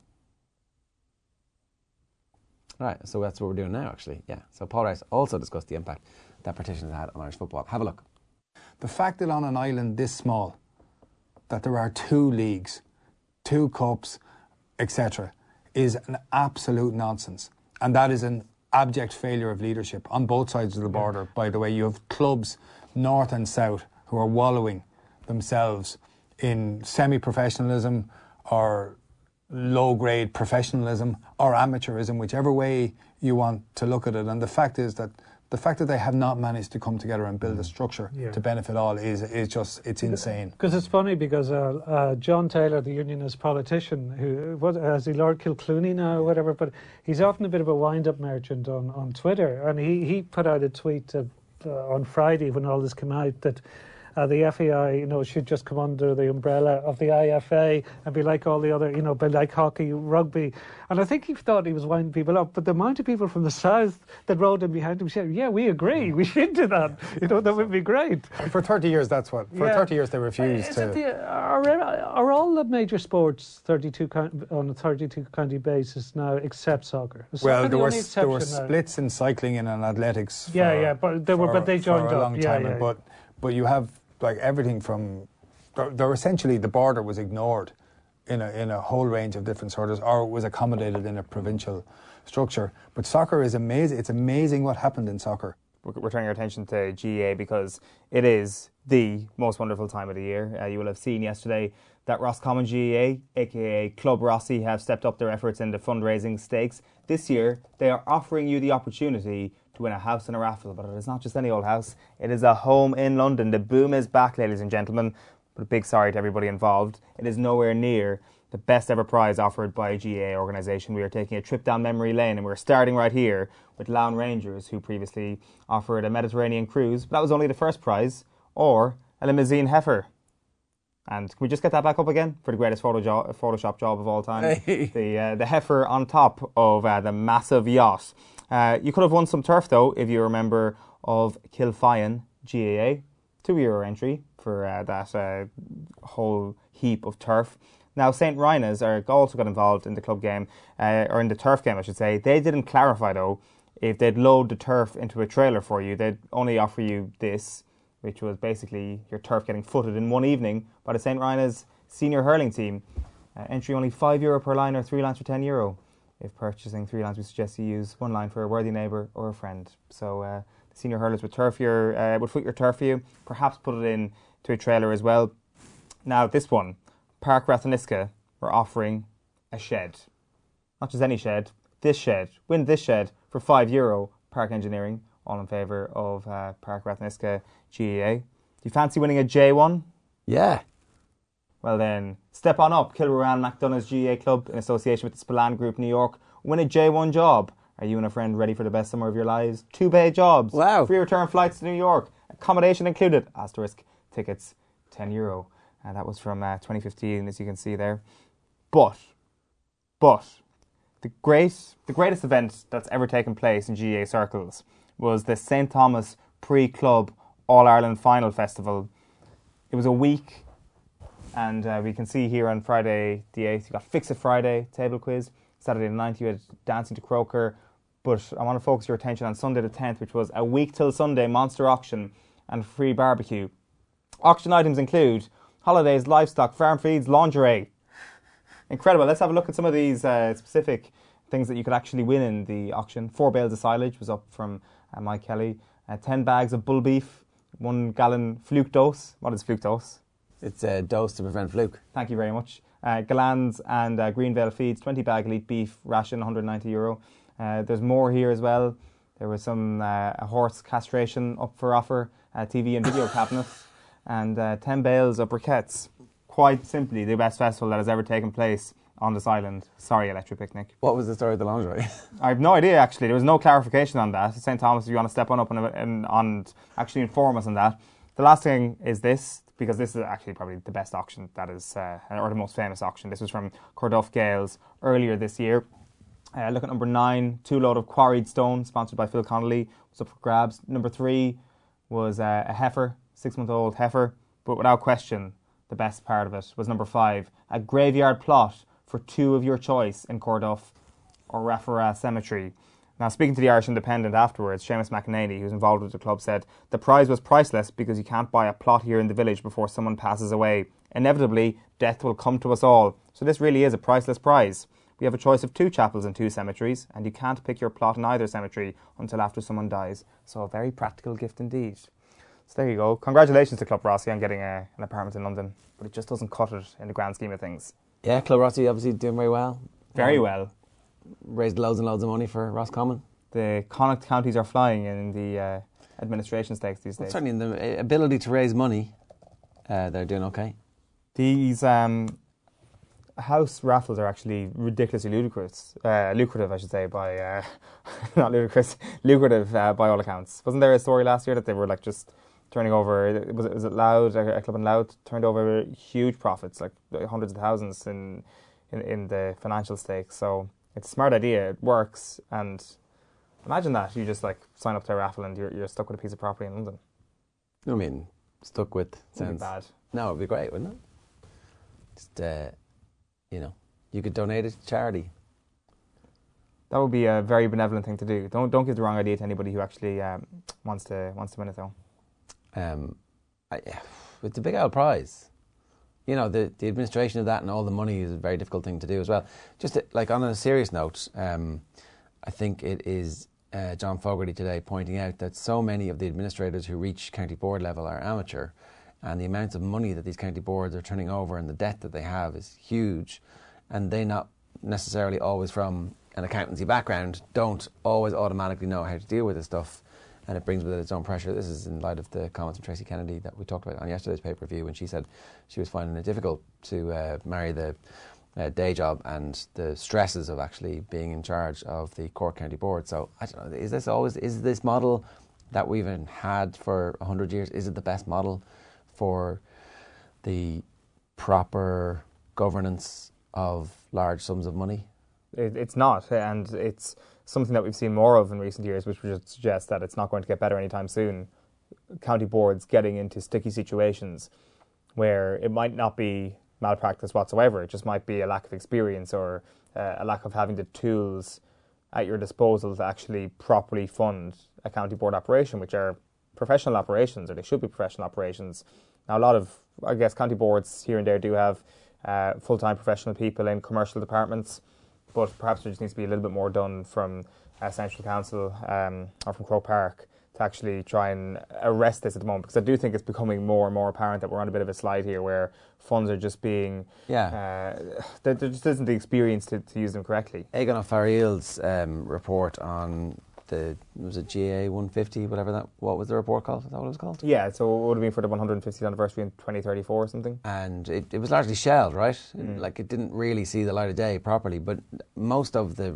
Right, so that's what we're doing now, actually. Yeah. So Paul Rice also discussed the impact that partitions had on Irish football. Have a look. The fact that on an island this small, that there are 2 leagues, 2 cups, etc., is an absolute nonsense. And that is an abject failure of leadership on both sides of the border. By the way, you have clubs, north and south, who are wallowing themselves in semi-professionalism or low-grade professionalism or amateurism, whichever way you want to look at it. And the fact that they have not managed to come together and build a structure to benefit all is just, it's insane. Because it's funny, because John Taylor, the unionist politician, is he Lord Kilclooney now or whatever, but he's often a bit of a wind-up merchant on Twitter, and he put out a tweet on Friday when all this came out that the FAI, should just come under the umbrella of the IFA and be like all the other, be like hockey, rugby. And I think he thought he was winding people up, but the amount of people from the south that rode in behind him said, yeah, we agree, we should do that. That would be great. And for 30 years, that's what. For 30 years, they refused Are all the major sports on a 32 county basis now, except soccer? Well, there were splits in cycling and in athletics. But they joined for a long time. But you have everything from, they're essentially, the border was ignored in a whole range of different sorts, or it was accommodated in a provincial structure. But soccer is amazing. It's amazing what happened in soccer. We're turning our attention to GAA because it is the most wonderful time of the year. You will have seen yesterday that Roscommon GAA, aka Club Rossi, have stepped up their efforts in the fundraising stakes. This year, they are offering you the opportunity to win a house in a raffle, but it is not just any old house. It is a home in London. The boom is back, ladies and gentlemen. But a big sorry to everybody involved. It is nowhere near the best ever prize offered by a GAA organisation. We are taking a trip down memory lane, and we're starting right here with Lown Rangers, who previously offered a Mediterranean cruise, but that was only the first prize, or a limousine heifer. And can we just get that back up again for the greatest Photoshop job of all time? Hey. The heifer on top of the massive yacht. You could have won some turf, though, if you're a member of Kilfian GAA. €2 entry for that whole heap of turf. Now, St. Rynagh's also got involved in the club game, or in the turf game, I should say. They didn't clarify, though, if they'd load the turf into a trailer for you. They'd only offer you this, which was basically your turf getting footed in one evening by the St. Rynagh's senior hurling team. Entry only €5 per line, or 3 lines for €10. If purchasing 3 lines, we suggest you use 1 line for a worthy neighbour or a friend. So the senior hurlers would foot your turf for you, perhaps put it in to a trailer as well. Now this one, Park Ratheniska were offering a shed. Not just any shed, this shed. Win this shed for €5. Park Engineering, all in favour of Park Ratheniska GAA. Do you fancy winning a J1? Yeah. Well then, step on up, Kilruan McDonough's GAA Club in association with the Spillane Group New York. Win a J1 job. Are you and a friend ready for the best summer of your lives? 2 bay jobs. Wow. Free return flights to New York. Accommodation included. Asterisk. Tickets, €10. And that was from 2015, as you can see there. But the greatest event that's ever taken place in GAA circles was the St. Thomas Pre-Club All-Ireland Final Festival. It was a week, and we can see here on Friday the 8th, you got Fix It Friday, table quiz. Saturday the 9th, you had Dancing to Croker. But I want to focus your attention on Sunday the 10th, which was a week till Sunday monster auction and free barbecue. Auction items include holidays, livestock, farm feeds, lingerie. Incredible. Let's have a look at some of these specific things that you could actually win in the auction. 4 bales of silage was up from Mike Kelly. 10 bags of bull beef. 1 gallon fluke dose. What is fluke dose? It's a dose to prevent fluke. Thank you very much. Galans and Greenvale Feeds, 20 bag elite beef ration, €190. There's more here as well. There was some a horse castration up for offer, TV and video cabinets, and 10 bales of briquettes. Quite simply, the best festival that has ever taken place on this island. Sorry, Electric Picnic. What was the story of the lingerie? I have no idea, actually. There was no clarification on that. St. Thomas, if you want to step on up and actually inform us on that. The last thing is this, because this is actually probably the best auction that is, or the most famous auction. This was from Corduff Gales earlier this year. Look at number 9, 2 load of quarried stone, sponsored by Phil Connolly, was up for grabs. Number 3 was a heifer, 6-month-old heifer, but without question, the best part of it was number 5, a graveyard plot for 2 of your choice in Corduff or Raffara Cemetery. Now, speaking to the Irish Independent afterwards, Seamus McEnany, who's involved with the club, said, "The prize was priceless because you can't buy a plot here in the village before someone passes away. Inevitably, death will come to us all. So this really is a priceless prize. We have a choice of 2 chapels and 2 cemeteries, and you can't pick your plot in either cemetery until after someone dies. So a very practical gift indeed." So there you go. Congratulations to Club Rossi on getting an apartment in London, but it just doesn't cut it in the grand scheme of things. Yeah, Club Rossi obviously doing very well. Very well. Raised loads and loads of money for Roscommon. The Connacht counties are flying in the administration stakes these days. Certainly in the ability to raise money, they're doing okay. These house raffles are actually ridiculously lucrative, I should say, by not ludicrous, lucrative by all accounts. Wasn't there a story last year that they were like just turning over? Was it Louth, a club in Louth, turned over huge profits, like hundreds of thousands in the financial stakes. So it's a smart idea. It works, and imagine that you just like sign up to a raffle and you're stuck with a piece of property in London. I mean, stuck with sounds bad. No, it'd be great, wouldn't it? Just you could donate it to charity. That would be a very benevolent thing to do. Don't give the wrong idea to anybody who actually wants to win it though. It's a big old prize. The administration of that and all the money is a very difficult thing to do as well. Just like on a serious note, I think it is John Fogarty today pointing out that so many of the administrators who reach county board level are amateur, and the amounts of money that these county boards are turning over and the debt that they have is huge, and they not necessarily always from an accountancy background don't always automatically know how to deal with this stuff, and it brings with it its own pressure. This is in light of the comments from Tracy Kennedy that we talked about on yesterday's pay-per-view, when she said she was finding it difficult to marry the day job and the stresses of actually being in charge of the Cork County Board. So I don't know, is this model that we've had for 100 years, is it the best model for the proper governance of large sums of money? It's not, and it's something that we've seen more of in recent years, which would suggest that it's not going to get better anytime soon. County boards getting into sticky situations where it might not be malpractice whatsoever, it just might be a lack of experience or a lack of having the tools at your disposal to actually properly fund a county board operation, which are professional operations, or they should be professional operations. Now, a lot of, I guess, county boards here and there do have full-time professional people in commercial departments, but perhaps there just needs to be a little bit more done from Central Council or from Croke Park to actually try and arrest this at the moment, because I do think it's becoming more and more apparent that we're on a bit of a slide here where funds are just being... there just isn't the experience to use them correctly. Egan O'Farrell's report on was it GA 150, what was the report called? Is that what it was called? Yeah, so it would have been for the 150th anniversary in 2034 or something. And it was largely shelled, right? Like, it didn't really see the light of day properly, but most of the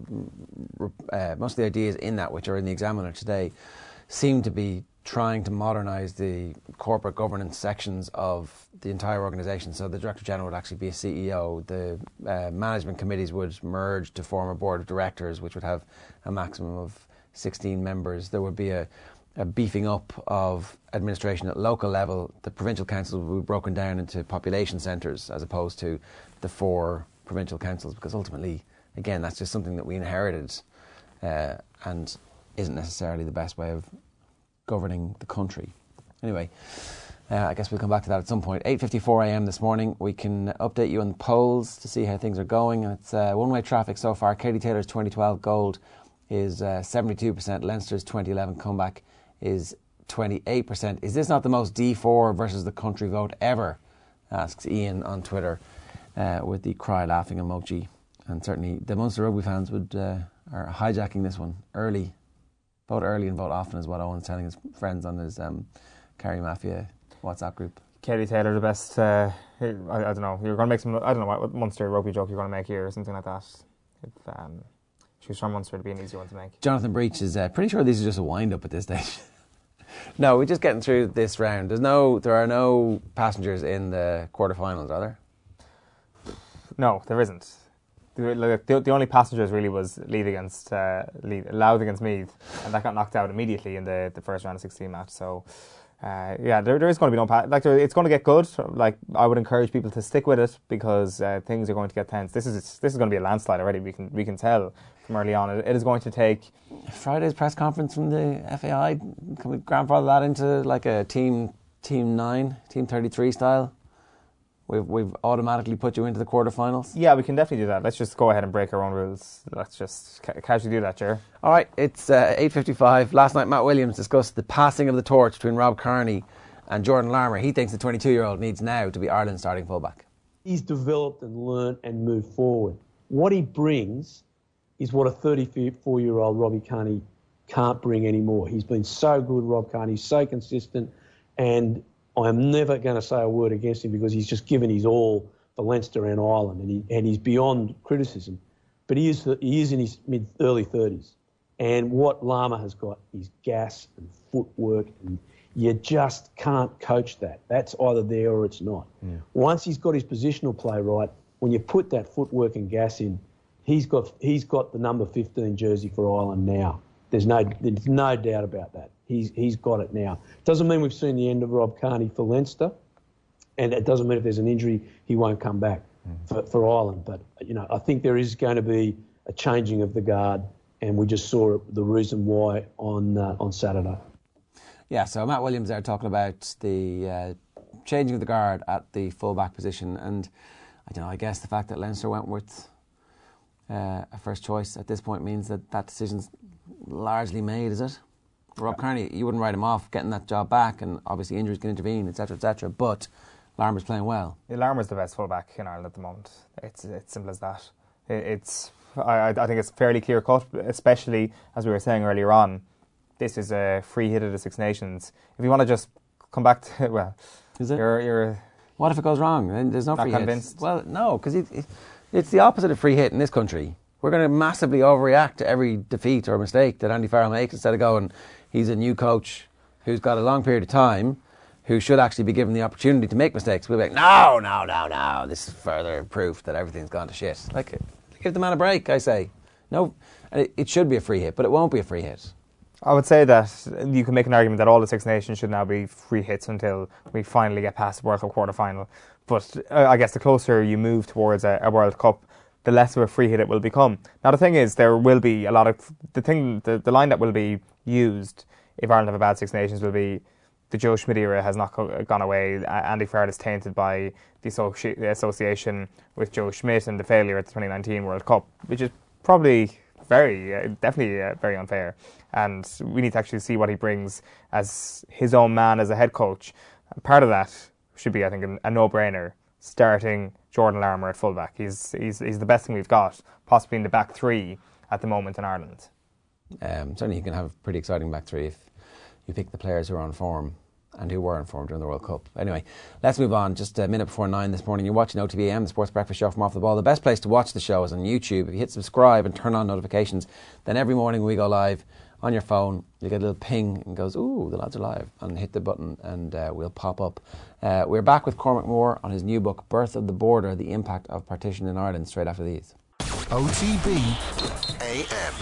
ideas in that, which are in the Examiner today, seem to be trying to modernise the corporate governance sections of the entire organisation. So the Director General would actually be a CEO. The management committees would merge to form a board of directors, which would have a maximum of 16 members. There would be a beefing up of administration at local level. The provincial councils would be broken down into population centres as opposed to the 4 provincial councils, because ultimately, again, that's just something that we inherited and isn't necessarily the best way of governing the country. Anyway, I guess we'll come back to that at some point. 8:54 a.m. this morning. We can update you on the polls to see how things are going. And it's one-way traffic so far. Katie Taylor's 2012 Gold is 72%. Leinster's 2011 Comeback is 28%. Is this not the most D4 versus the country vote ever? Asks Ian on Twitter with the cry laughing emoji. And certainly the Munster Rugby fans are hijacking this one early. Vote early and vote often is what Owen's telling his friends on his Kerry Mafia WhatsApp group. Katie Taylor, the best. I don't know. You're going to make some. I don't know what Munster rugby joke you're going to make here or something like that. If she was from Munster, it'd be an easy one to make. Jonathan Breach is pretty sure this is just a wind up at this stage. No, we're just getting through this round. There are no passengers in the quarterfinals, are there? No, there isn't. The only passengers really was Louth against Meath, and that got knocked out immediately in the first round of 16 match. So, there is going to be no it's going to get good. Like, I would encourage people to stick with it, because things are going to get tense. This is going to be a landslide already. We can tell from early on. It is going to take Friday's press conference from the FAI. Can we grandfather that into like a team 9, team 33 style? We've automatically put you into the quarterfinals? Yeah, we can definitely do that. Let's just go ahead and break our own rules. Let's just casually do that, Ger. All right, it's 8:55. Last night, Matt Williams discussed the passing of the torch between Rob Kearney and Jordan Larmour. He thinks the 22-year-old needs now to be Ireland's starting fullback. He's developed and learnt and moved forward. What he brings is what a 34-year-old Robbie Kearney can't bring anymore. He's been so good, Rob Kearney, so consistent, and I'm never going to say a word against him, because he's just given his all for Leinster and Ireland, and he's beyond criticism. But he is in his early 30s, and what Larmour has got is gas and footwork, and you just can't coach that. That's either there or it's not. Yeah. Once he's got his positional play right, when you put that footwork and gas in, he's got the number 15 jersey for Ireland now. There's no doubt about that. He's got it now. Doesn't mean we've seen the end of Rob Kearney for Leinster, and it doesn't mean if there's an injury he won't come back for Ireland. But I think there is going to be a changing of the guard, and we just saw the reason why on Saturday. Yeah, so Matt Williams there talking about the changing of the guard at the full-back position, and I guess the fact that Leinster went with a first choice at this point means that decision's largely made, is it? Rob Kearney, you wouldn't write him off getting that job back, and obviously injuries can intervene, etc., but Larmour's playing well. Yeah, Larmour's the best fullback in Ireland at the moment. It's simple as that. I think it's fairly clear cut, especially as we were saying earlier on. This is a free hit of the Six Nations. If you want to just come back to, is it? You're what if it goes wrong? Then there's no not free convinced. Hits. Well, no, because It's the opposite of free hit in this country. We're going to massively overreact to every defeat or mistake that Andy Farrell makes instead of going, he's a new coach who's got a long period of time, who should actually be given the opportunity to make mistakes. We'll be like, no, this is further proof that everything's gone to shit. Like, give the man a break, I say. No, it should be a free hit, but it won't be a free hit. I would say that you can make an argument that all the Six Nations should now be free hits until we finally get past the World Cup quarter-final. But I guess the closer you move towards a World Cup, the less of a free hit it will become. Now, the thing is, there will be a lot of... The line that will be used if Ireland have a bad Six Nations will be the Joe Schmidt era has not gone away. Andy Farrell is tainted by the association with Joe Schmidt and the failure at the 2019 World Cup, which is probably definitely very unfair. And we need to actually see what he brings as his own man as a head coach. And part of that should be, I think, a no-brainer, starting Jordan Larmour at fullback. He's the best thing we've got, possibly in the back three at the moment in Ireland. Certainly you can have a pretty exciting back three if you pick the players who are on form and who were on form during the World Cup. Anyway, let's move on. Just a minute before 9 this morning, you're watching OTBAM, the Sports Breakfast Show from Off the Ball. The best place to watch the show is on YouTube. If you hit subscribe and turn on notifications, then every morning when we go live on your phone, you get a little ping and goes, ooh, the lads are live, and hit the button and we'll pop up. We're back with Cormac Moore on his new book, Birth of the Border, The Impact of Partition in Ireland, straight after these. OTB AM.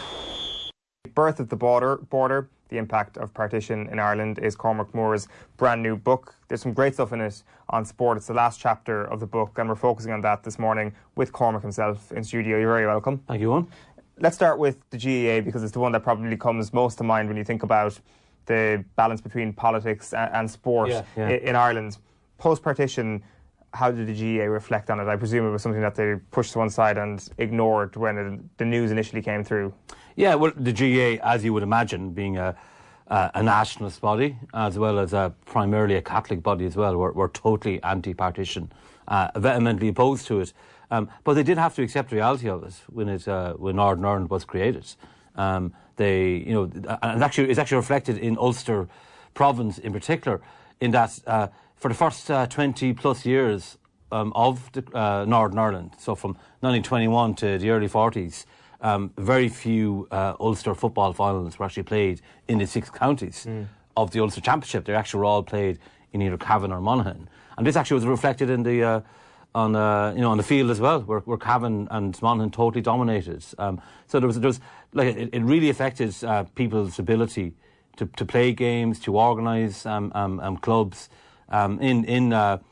Birth of the Border, The Impact of Partition in Ireland is Cormac Moore's brand new book. There's some great stuff in it on sport. It's the last chapter of the book, and we're focusing on that this morning with Cormac himself in studio. You're very welcome. Thank you, Owen. Let's start with the GAA, because it's the one that probably comes most to mind when you think about the balance between politics and sport in Ireland. Post-partition, how did the GAA reflect on it? I presume it was something that they pushed to one side and ignored when the news initially came through. Yeah, well, the GAA, as you would imagine, being a nationalist body, as well as primarily a Catholic body as well, were totally anti-partition, vehemently opposed to it. But they did have to accept the reality of it when Northern Ireland was created. And actually, it's actually reflected in Ulster province in particular, in that for the first 20 plus years of Northern Ireland, so from 1921 to the early 40s, very few Ulster football finals were actually played in the 6 counties of the Ulster Championship. They actually were all played in either Cavan or Monaghan, and this actually was reflected in the on the field as well, where Cavan and Monaghan totally dominated. So there was like it really affected people's ability to play games, to organise clubs in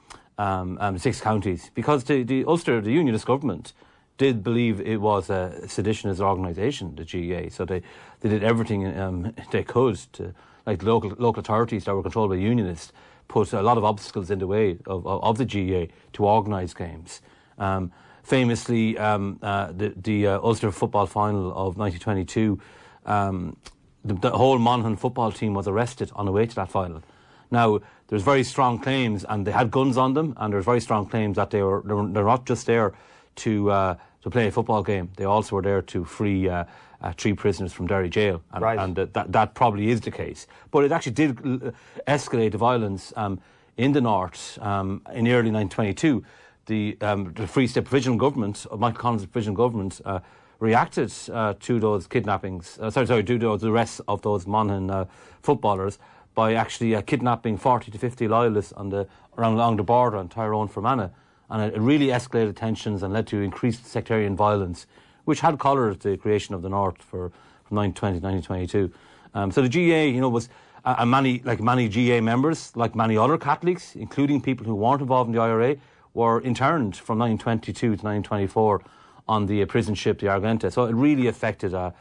6 counties, because the Ulster, the Unionist government, did believe it was a seditionist organisation, the GAA. So they did everything they could to, like local authorities that were controlled by Unionists, put a lot of obstacles in the way of the GAA to organise games. Famously, the Ulster football final of 1922, the whole Monaghan football team was arrested on the way to that final. Now, there's very strong claims, and they had guns on them, and there's very strong claims that they're not just there to play a football game. They also were there to free 3 prisoners from Derry jail, and that probably is the case. But it actually did escalate the violence in the north in the early 1922. The Free State Provisional Government, Michael Collins' Provisional Government, reacted to those kidnappings, to the arrests of those Monaghan footballers by actually kidnapping 40 to 50 loyalists along the border on Tyrone Fermanagh. And it really escalated tensions and led to increased sectarian violence, which had coloured the creation of the North from 1920 to 1922. So the GAA, was many GAA members, like many other Catholics, including people who weren't involved in the IRA, were interned from 1922 to 1924 on the prison ship, the Argenta. So it really affected the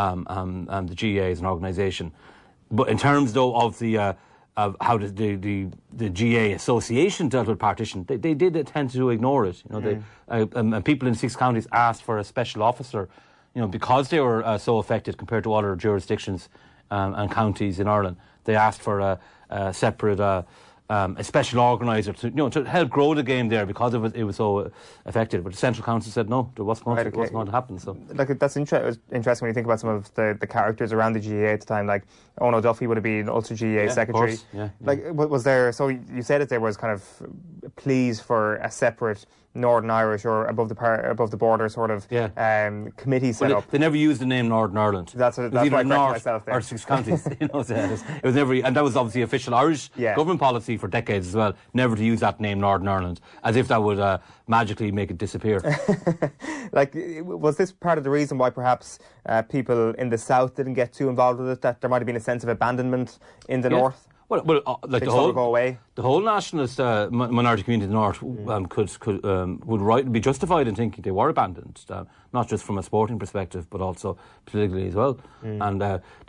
GAA as an organisation. But in terms, though, of of how the GAA association dealt with partition, they did tend to ignore it. And people in 6 counties asked for a special officer, because they were so affected compared to other jurisdictions and counties in Ireland. They asked for a separate, a special organiser to help grow the game there, because it was so affected. But the Central Council said no, there wasn't going to happen. So, that's interesting when you think about some of the characters around the GAA at the time. Like Ono Duffy would have been Ulster GAA secretary. Of course, yeah. Was there? So you said that there was kind of pleas for a separate Northern Irish or above the border sort of committee set up. They never used the name Northern Ireland. That's either why I North myself there. or 6 counties. It was never, and that was obviously official Irish government policy for decades as well, never to use that name Northern Ireland, as if that would magically make it disappear. Was this part of the reason why perhaps people in the south didn't get too involved with it, that there might have been a sense of abandonment in the north? Well, like the whole nationalist minority community in the north would be justified in thinking they were abandoned, not just from a sporting perspective, but also politically as well. And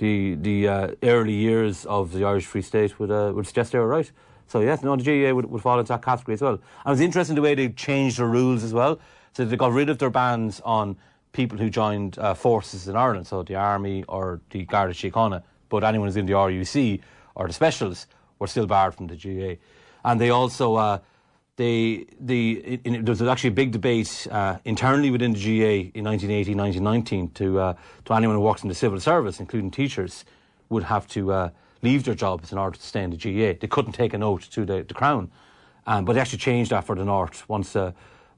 the early years of the Irish Free State would suggest they were right. So yes, the GAA would fall into that category as well. And it was interesting the way they changed their rules as well. So they got rid of their bans on people who joined forces in Ireland, so the Army or the Garda Síochána, but anyone who's in the RUC or the specials were still barred from the GAA. And they also, there was actually a big debate internally within the GAA in 1918, 1919 to anyone who works in the civil service, including teachers, would have to leave their jobs in order to stay in the GAA. They couldn't take an oath to the Crown. But they actually changed that for the North once the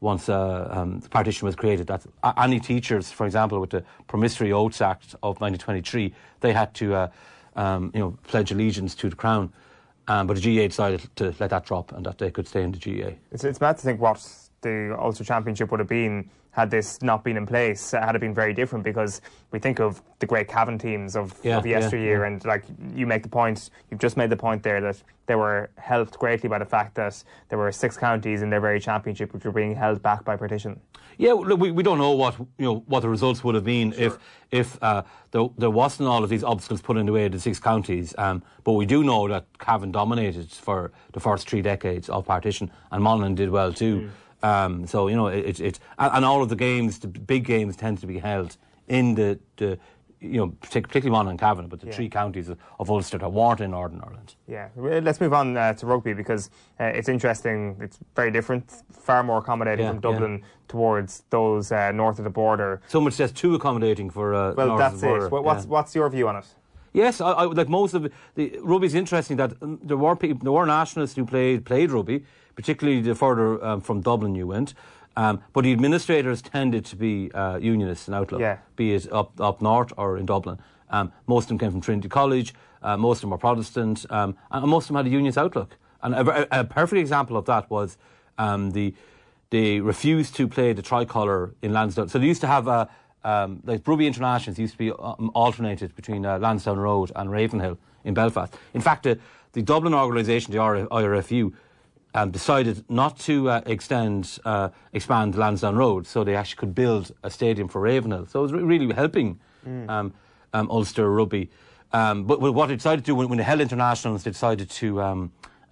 partition was created. That any teachers, for example, with the Promissory Oaths Act of 1923, they had to pledge allegiance to the Crown. But the GAA decided to let that drop and that they could stay in the GAA. It's mad to think what the Ulster Championship would have been had this not been in place. Had it been very different, because we think of the great Cavan teams of yesteryear, and like you've just made the point there that they were helped greatly by the fact that there were 6 counties in their very championship which were being held back by partition. Yeah, we don't know what the results would have been if there wasn't all of these obstacles put in the way of the 6 counties. But we do know that Cavan dominated for the first 3 decades of partition, and Monaghan did well too. So and all of the games, the big games, tend to be held in the particularly Monaghan and Cavan, but the 3 counties of Ulster that weren't in Northern Ireland. Yeah, let's move on to rugby, because it's interesting. It's very different, far more accommodating from Dublin towards those north of the border. Some would say too accommodating for well, north that's of the border. It. What's your view on it? Yes, I like most of the rugby's interesting that there were nationalists who played rugby, particularly the further from Dublin you went. But the administrators tended to be unionists in outlook, be it up north or in Dublin. Most of them came from Trinity College, most of them were Protestant, and most of them had a unionist outlook. And a perfect example of that was they refused to play the tricolour in Lansdowne. So they used to have like rugby internationals used to be alternated between Lansdowne Road and Ravenhill in Belfast. In fact, the Dublin organisation, the IRFU, decided not to expand Lansdowne Road, so they actually could build a stadium for Ravenhill. So it was really helping Ulster rugby. But what they decided to do when they held internationals, they decided to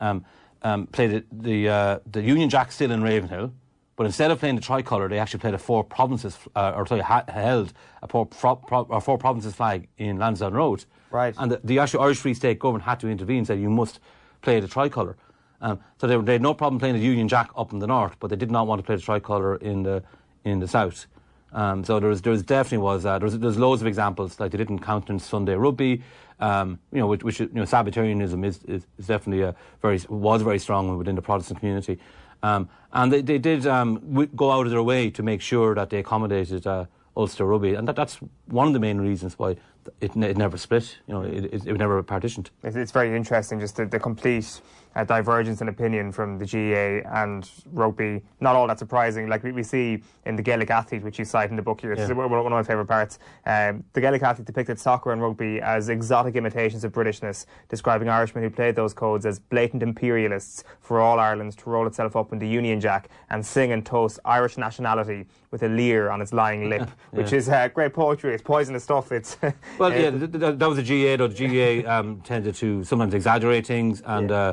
play the Union Jack still in Ravenhill, but instead of playing the tricolour, they actually played a 4 provinces, held a 4 provinces flag in Lansdowne Road. Right. And the actual Irish Free State government had to intervene and say you must play the tricolour. So they had no problem playing the Union Jack up in the north, but they did not want to play the tricolour in the south. So there was loads of examples. Like they didn't countenance Sunday rugby, which Sabbatarianism is definitely was very strong within the Protestant community, and they did go out of their way to make sure that they accommodated Ulster rugby, and that's one of the main reasons why it never split. It never partitioned. It's very interesting, just the complete divergence in opinion from the GAA and rugby. Not all that surprising. Like we see in the Gaelic Athlete, which you cite in the book here. This is one of my favourite parts. The Gaelic Athlete depicted soccer and rugby as exotic imitations of Britishness, describing Irishmen who played those codes as blatant imperialists for all Ireland to roll itself up in the Union Jack and sing and toast Irish nationality with a leer on its lying lip, which is great poetry. It's poisonous stuff. It's well, that was the GAA. Though the GAA tended to sometimes exaggerate things and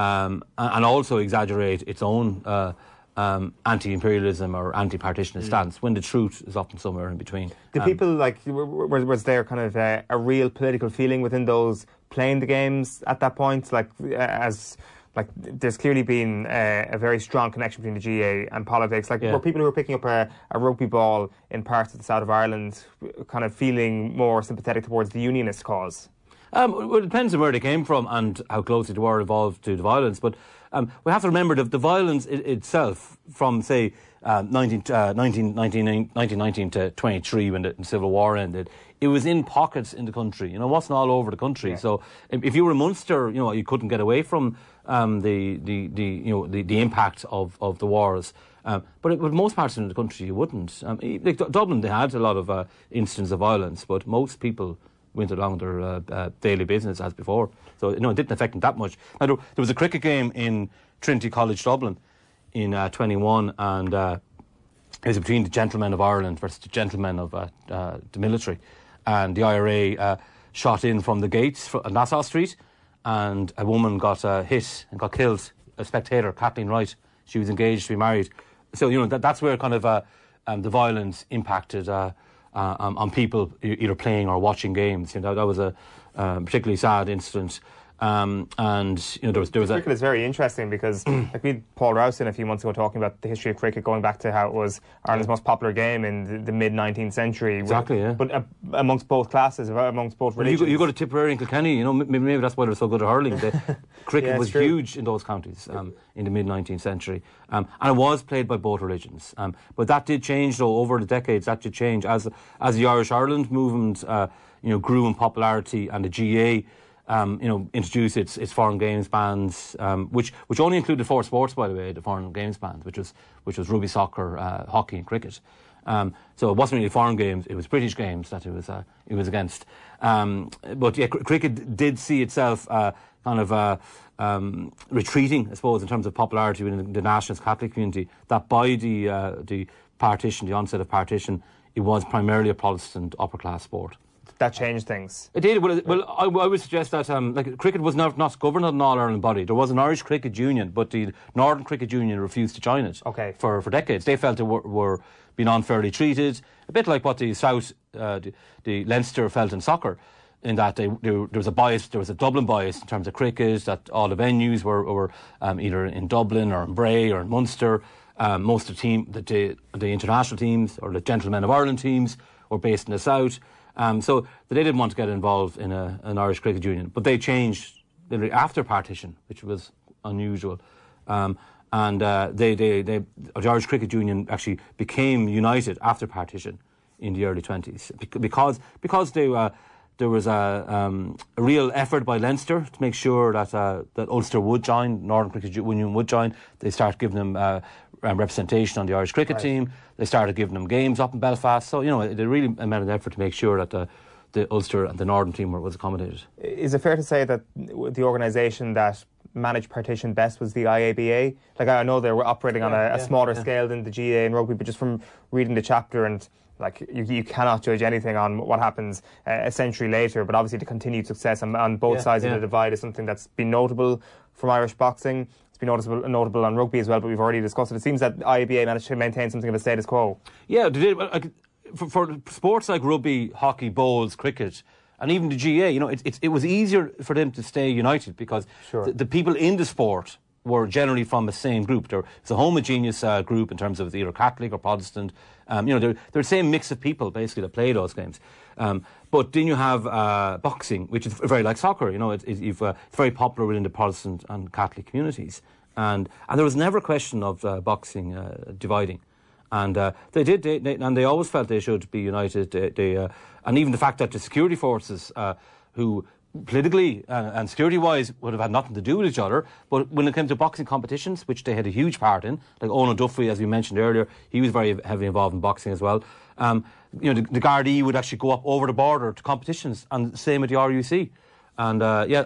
also exaggerate its own anti-imperialism or anti-partitionist stance, when the truth is often somewhere in between. Did people was there kind of a real political feeling within those playing the games at that point? There's clearly been a very strong connection between the GAA and politics. Were people who were picking up a rugby ball in parts of the south of Ireland kind of feeling more sympathetic towards the unionist cause? Well, it depends on where they came from and how closely they were involved to the violence. But we have to remember that the violence itself from, say, 1919 to 23 when the Civil War ended, it was in pockets in the country. It wasn't all over the country. Yeah. So if you were in Munster, you couldn't get away from the impact of the wars. But most parts of the country you wouldn't. Like Dublin, they had a lot of instances of violence, but most people went along their daily business as before. So it didn't affect them that much. Now, there was a cricket game in Trinity College Dublin in 21, and it was between the Gentlemen of Ireland versus the Gentlemen of the military. And the IRA shot in from the gates on Nassau Street, and a woman got hit and got killed, a spectator, Kathleen Wright. She was engaged to be married. So, that's where kind of the violence impacted on people either playing or watching games. That was a particularly sad incident. And there was cricket is very interesting because like we had Paul Rouse in a few months ago talking about the history of cricket, going back to how it was Ireland's most popular game in the mid-19th century. Exactly, yeah. But amongst both classes, amongst both religions. You go to Tipperary and Kilkenny, maybe that's why they're so good at hurling. Cricket was huge in those counties in the mid-19th century. And it was played by both religions. But that did change, though, over the decades. That did change. As the Irish Ireland movement grew in popularity, and the GA introduced its foreign games bans, which only included four sports, by the way, the foreign games bans, which was rugby, soccer, hockey, and cricket. So it wasn't really foreign games; it was British games that it was against. But yeah, cricket did see itself retreating, I suppose, in terms of popularity within the nationalist Catholic community. That by the partition, the onset of partition, it was primarily a Protestant upper class sport. That changed things. It did. Well, I would suggest that cricket was not governed as an All-Ireland body. There was an Irish Cricket Union, but the Northern Cricket Union refused to join it for decades. They felt they were being unfairly treated, a bit like what the South, the Leinster felt in soccer, in that there was a bias, there was a Dublin bias in terms of cricket, that all the venues were either in Dublin or in Bray or in Munster. Most of the international teams or the Gentlemen of Ireland teams were based in the South. So they didn't want to get involved in an Irish Cricket Union, but they changed literally after partition, which was unusual. The Irish Cricket Union actually became united after partition in the early 20s because there was a real effort by Leinster to make sure that Ulster would join, Northern Cricket Union would join. They started giving them representation on the Irish cricket team. They started giving them games up in Belfast. So, they really made an effort to make sure that the Ulster and the Northern team was accommodated. Is it fair to say that the organisation that managed partition best was the IABA? Like, I know they were operating on a smaller scale than the GAA and rugby, but just from reading the chapter, and you cannot judge anything on what happens a century later, but obviously the continued success on both sides of the divide is something that's been notable from Irish boxing. It's been notable on rugby as well, but we've already discussed it. It seems that IABA managed to maintain something of a status quo. Yeah, they did. For sports like rugby, hockey, bowls, cricket, and even the GAA, it was easier for them to stay united because the people in the sport were generally from the same group. It's a homogeneous group in terms of either Catholic or Protestant. They're the same mix of people basically that play those games. But then you have boxing, which is very like soccer. It's very popular within the Protestant and Catholic communities, and there was never a question of boxing dividing. And they did, and they always felt they should be united. And even the fact that the security forces, who politically and security-wise would have had nothing to do with each other, but when it came to boxing competitions, which they had a huge part in, like Owen Duffy, as we mentioned earlier, he was very heavily involved in boxing as well. The Gardaí would actually go up over the border to competitions, and same with the RUC. And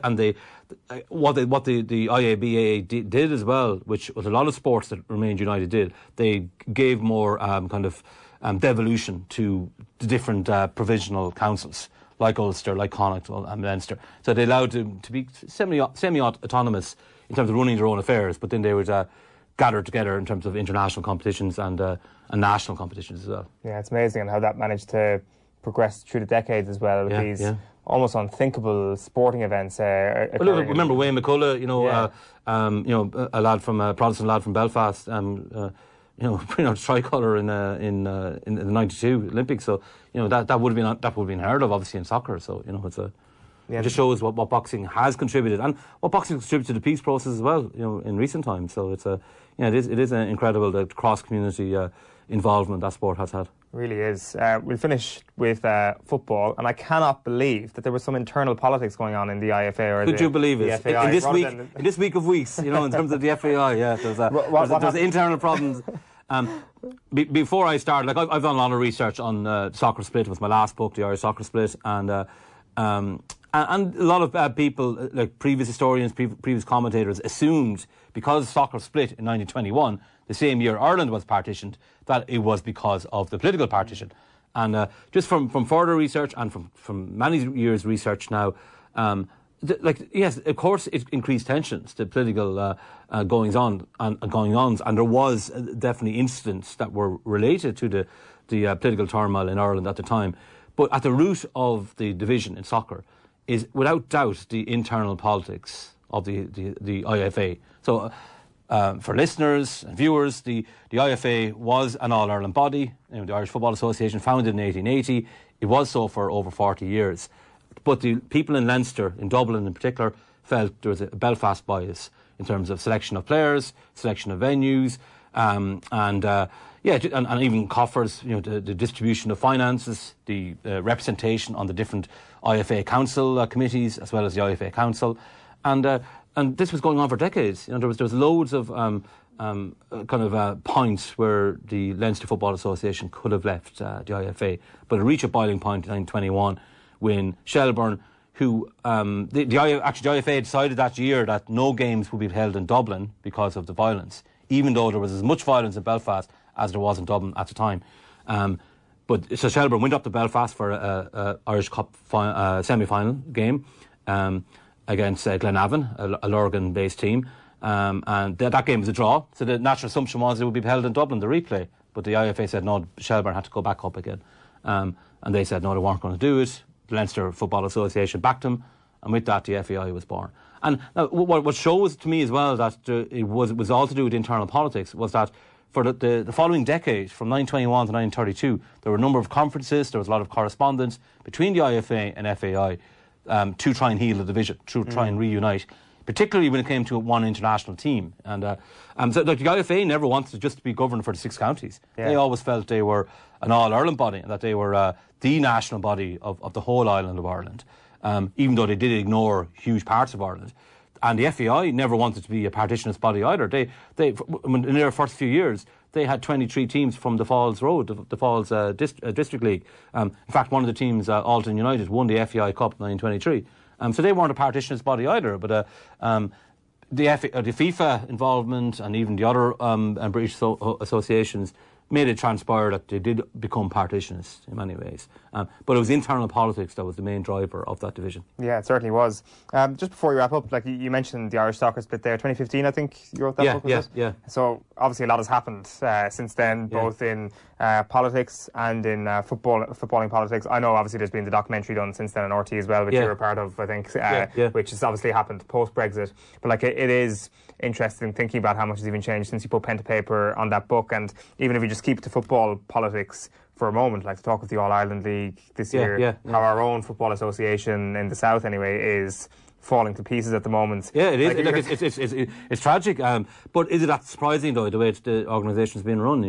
what the IABA did as well, which was a lot of sports that remained united did, they gave more devolution to the different provincial councils, like Ulster, like Connacht and Leinster. So they allowed them to be semi-autonomous in terms of running their own affairs, but then they would gather together in terms of international competitions and national competitions as well. Yeah, it's amazing how that managed to progress through the decades as well with these almost unthinkable sporting events. Remember Wayne McCullough, a lad from a Protestant lad from Belfast, bring out tricolour in the '92 Olympics. So that would have been heard of obviously in soccer. So it's a It just shows what boxing has contributed and what boxing has contributed to the peace process as well, in recent times. So it's it is incredible the cross-community involvement that sport has had. Really is. We'll finish with football, and I cannot believe that there was some internal politics going on in the IFA. Could you believe it? FAI, in this week of weeks, in terms of the FAI, there's internal problems. Before I started, I've done a lot of research on Soccer Split with my last book, The Irish Soccer Split, and a lot of people, like previous historians, previous commentators, assumed because Soccer Split in 1921, the same year Ireland was partitioned, that it was because of the political partition. And just from further research and from many years' research now, yes, of course it increased tensions, the political goings-ons, and there was definitely incidents that were related to the political turmoil in Ireland at the time. But at the root of the division in soccer is, without doubt, the internal politics of the IFA. So for listeners and viewers, the IFA was an All-Ireland body, the Irish Football Association, founded in 1880. It was so for over 40 years. But the people in Leinster, in Dublin in particular, felt there was a Belfast bias in terms of selection of players, selection of venues, and even coffers, the distribution of finances, the representation on the different IFA council committees, as well as the IFA council, and this was going on for decades. There was loads of points where the Leinster Football Association could have left the IFA, but it reached a boiling point in 1921 when Shelbourne, who the IFA decided that year that no games would be held in Dublin because of the violence, even though there was as much violence in Belfast as there was in Dublin at the time. So Shelbourne went up to Belfast for a Irish Cup semi-final game against Glenavon, a Lurgan-based team, and that game was a draw. So the natural assumption was it would be held in Dublin, the replay. But the IFA said no, Shelbourne had to go back up again, and they said no, they weren't going to do it. The Leinster Football Association backed him, and with that the FAI was born. And now, what shows to me as well that it was all to do with internal politics was that for the following decade, from 1921 to 1932, there were a number of conferences, there was a lot of correspondence between the IFA and FAI to try and heal the division, to try and reunite, particularly when it came to one international team. And so the IFA never wanted to just be governed for the 6 counties. Yeah. They always felt they were an All-Ireland body and that they were the national body of the whole island of Ireland, even though they did ignore huge parts of Ireland. And the FAI never wanted to be a partitionist body either. They in their first few years, they had 23 teams from the Falls Road, the Falls District League. In fact, one of the teams, Alton United, won the FAI Cup in 1923. So they weren't a partitionist body either. But the FIFA involvement and even the other British associations made it transpire that they did become partitionists in many ways. But it was internal politics that was the main driver of that division. Yeah, it certainly was. Just before we wrap up, like you mentioned the Irish Soccer Split there, 2015, I think you wrote that book, was it? Yeah. So obviously a lot has happened since then, both in politics and in footballing politics. I know obviously there's been the documentary done since then on RT as well, which you were a part of, I think, which has obviously happened post-Brexit. But like it is interesting thinking about how much has even changed since you put pen to paper on that book. And even if you just keep it to football politics for a moment, like to talk with the All-Ireland League this year, how our own football association in the South anyway is falling to pieces at the moment. Yeah, it is. It's tragic. But is it that surprising though, the way the organisation's been run?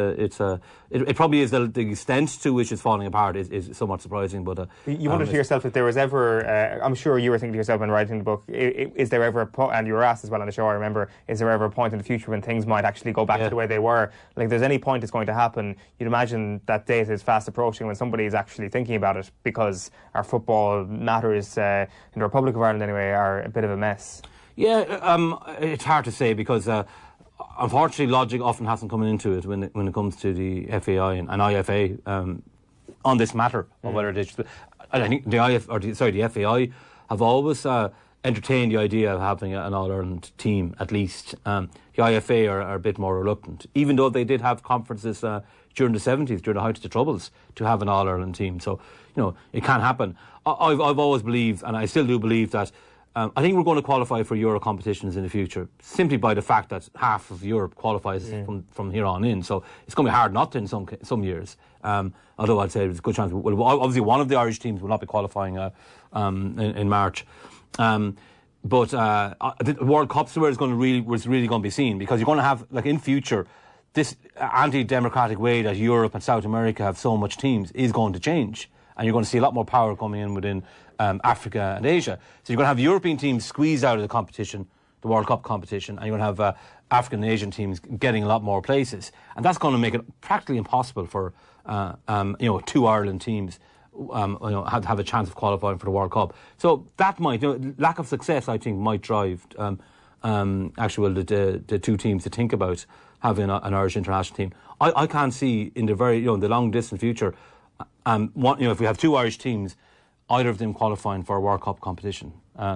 It probably is the extent to which it's falling apart is somewhat surprising. But you wondered to yourself if there was ever. I'm sure you were thinking to yourself when writing the book. Is there ever and you were asked as well on the show, I remember, is there ever a point in the future when things might actually go back to the way they were? Like, if there's any point it's going to happen, you'd imagine that date is fast approaching when somebody is actually thinking about it, because our football matters in the Republic of Ireland anyway are a bit of a mess. Yeah, it's hard to say because unfortunately logic often hasn't come into it when it comes to the FAI and IFA on this matter of whether it is. I think the FAI have always entertained the idea of having an All-Ireland team at least. The IFA are a bit more reluctant, even though they did have conferences during the 70s, during the height of the Troubles, to have an All-Ireland team. So, it can happen. I've always believed, and I still do believe, that I think we're going to qualify for Euro competitions in the future simply by the fact that half of Europe qualifies from here on in. So it's going to be hard not to in some years. Although I'd say there's a good chance. Well, obviously, one of the Irish teams will not be qualifying in March. But the World Cup's where it's really going to be seen, because you're going to have, like, in future, this anti-democratic way that Europe and South America have so much teams is going to change. And you're going to see a lot more power coming in within Africa and Asia. So you're going to have European teams squeezed out of the competition, the World Cup competition, and you're going to have African and Asian teams getting a lot more places. And that's going to make it practically impossible for two Ireland teams have a chance of qualifying for the World Cup. So that might, lack of success, I think, might drive the two teams to think about having an Irish international team. I can't see in the the long distant future, if we have two Irish teams, either of them qualifying for a World Cup competition.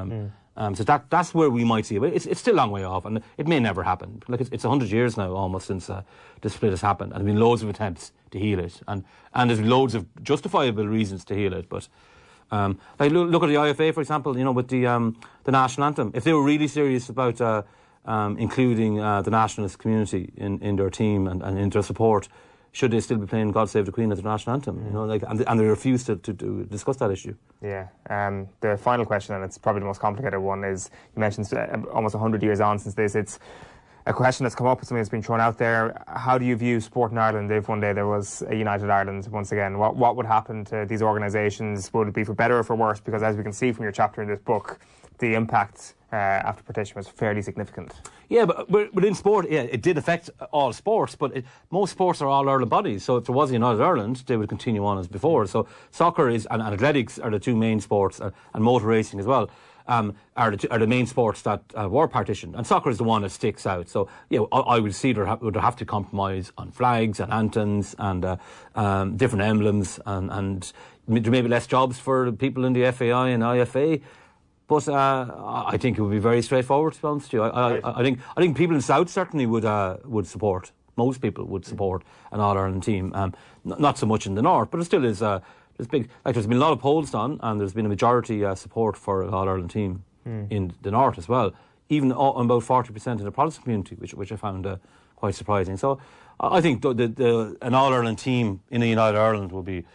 So that's where we might see it. It's still a long way off, and it may never happen. Like, it's 100 years now almost since the split has happened, and there have been loads of attempts to heal it, and there's loads of justifiable reasons to heal it. But like, look at the IFA, for example. With the national anthem. If they were really serious about including the nationalist community in their team and in their support, should they still be playing God Save the Queen as the national anthem? And they refuse to discuss that issue. Yeah. The final question, and it's probably the most complicated one, is you mentioned almost 100 years on since this. It's a question that's come up, something that's been thrown out there. How do you view sport in Ireland if one day there was a United Ireland once again? What would happen to these organisations? Would it be for better or for worse? Because as we can see from your chapter in this book, the impact after partition was fairly significant. Yeah, but in sport, it did affect all sports, but most sports are all Ireland bodies. So if there was a United Ireland, they would continue on as before. So soccer and athletics are the two main sports, and motor racing as well, are the main sports that were partitioned. And soccer is the one that sticks out. So I would see there would have to compromise on flags and anthems and different emblems, and there may be less jobs for people in the FAI and IFA. But I think it would be very straightforward, to be honest with you. I think people in the South certainly would support. Most people would support an All-Ireland team. Not so much in the North, but it still is. There's been a lot of polls done, and there's been a majority support for an All-Ireland team in the North as well. Even about 40% in the Protestant community, which I found quite surprising. So I think an All-Ireland team in a United Ireland would be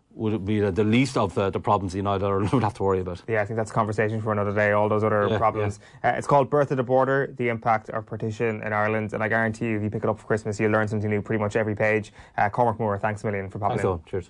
the least of the problems the United Ireland would have to worry about. Yeah, I think that's a conversation for another day, all those other problems. Yeah. It's called Birth of the Border, The Impact of Partition in Ireland, and I guarantee you, if you pick it up for Christmas, you'll learn something new pretty much every page. Cormac Moore, thanks a million for popping in. So, cheers.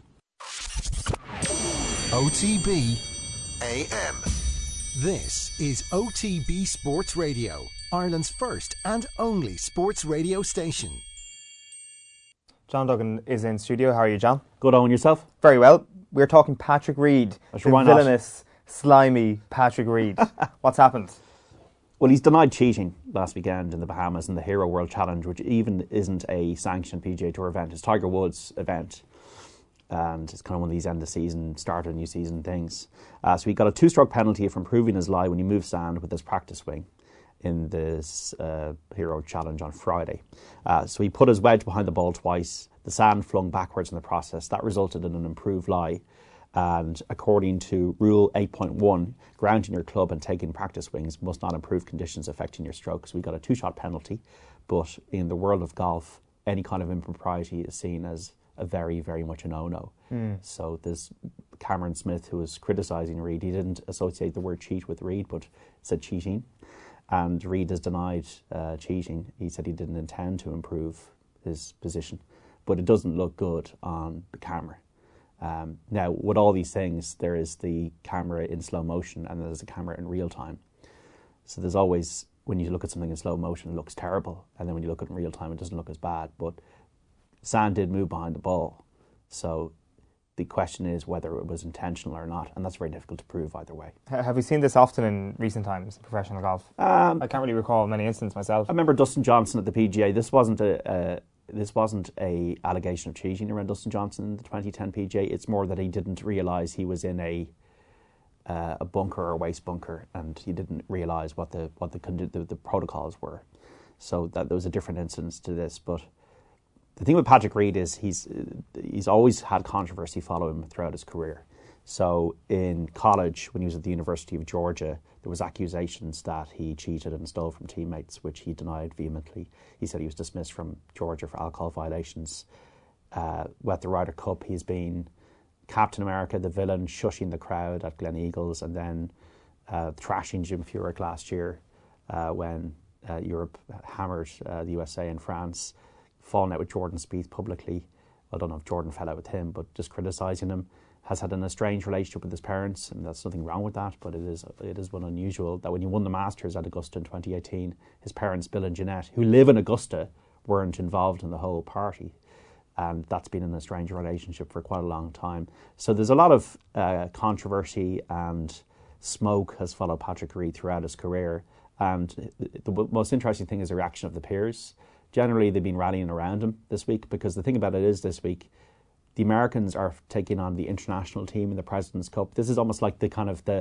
OTB AM. This is OTB Sports Radio, Ireland's first and only sports radio station. John Duggan is in studio. How are you, John? Good on yourself? Very well. We're talking Patrick Reed, the villainous, slimy Patrick Reed. What's happened? Well, he's denied cheating last weekend in the Bahamas in the Hero World Challenge, which even isn't a sanctioned PGA Tour event. It's Tiger Woods' event. And it's kind of one of these end of season, start of new season things. So he got a 2-stroke penalty for improving his lie when he moved sand with his practice swing in this Hero Challenge on Friday. So he put his wedge behind the ball twice. The sand flung backwards in the process. That resulted in an improved lie. And according to Rule 8.1, grounding your club and taking practice swings must not improve conditions affecting your stroke. So we got a 2-shot penalty. But in the world of golf, any kind of impropriety is seen as a very, very much a no-no. So there's Cameron Smith, who was criticising Reed. He didn't associate the word cheat with Reed, but said cheating. And Reed has denied cheating. He said he didn't intend to improve his position. But it doesn't look good on the camera. Now, with all these things, there is the camera in slow motion and there's a camera in real time. So there's always, when you look at something in slow motion, it looks terrible. And then when you look at it in real time, it doesn't look as bad. But sand did move behind the ball. So the question is whether it was intentional or not. And that's very difficult to prove either way. Have we seen this often in recent times in professional golf? I can't really recall many instances myself. I remember Dustin Johnson at the PGA. This wasn't a allegation of cheating around Dustin Johnson in the 2010 PGA. It's more that he didn't realise he was in a bunker or a waste bunker, and he didn't realise what the protocols were. So that there was a different instance to this. But the thing with Patrick Reed is he's always had controversy follow him throughout his career. So in college, when he was at the University of Georgia, there was accusations that he cheated and stole from teammates, which he denied vehemently. He said he was dismissed from Georgia for alcohol violations. At the Ryder Cup, he's been Captain America, the villain, shushing the crowd at Gleneagles, and then thrashing Jim Furyk last year when Europe hammered the USA and France, falling out with Jordan Spieth publicly. I don't know if Jordan fell out with him, but just criticising him. Has had an estranged relationship with his parents, and there's nothing wrong with that, but it is one unusual that when he won the Masters at Augusta in 2018, his parents, Bill and Jeanette, who live in Augusta, weren't involved in the whole party. And that's been an estranged relationship for quite a long time. So there's a lot of controversy and smoke has followed Patrick Reed throughout his career. And the most interesting thing is the reaction of the peers. Generally, they've been rallying around him this week, because the thing about it is this week, the Americans are taking on the international team in the President's Cup. This is almost like the kind of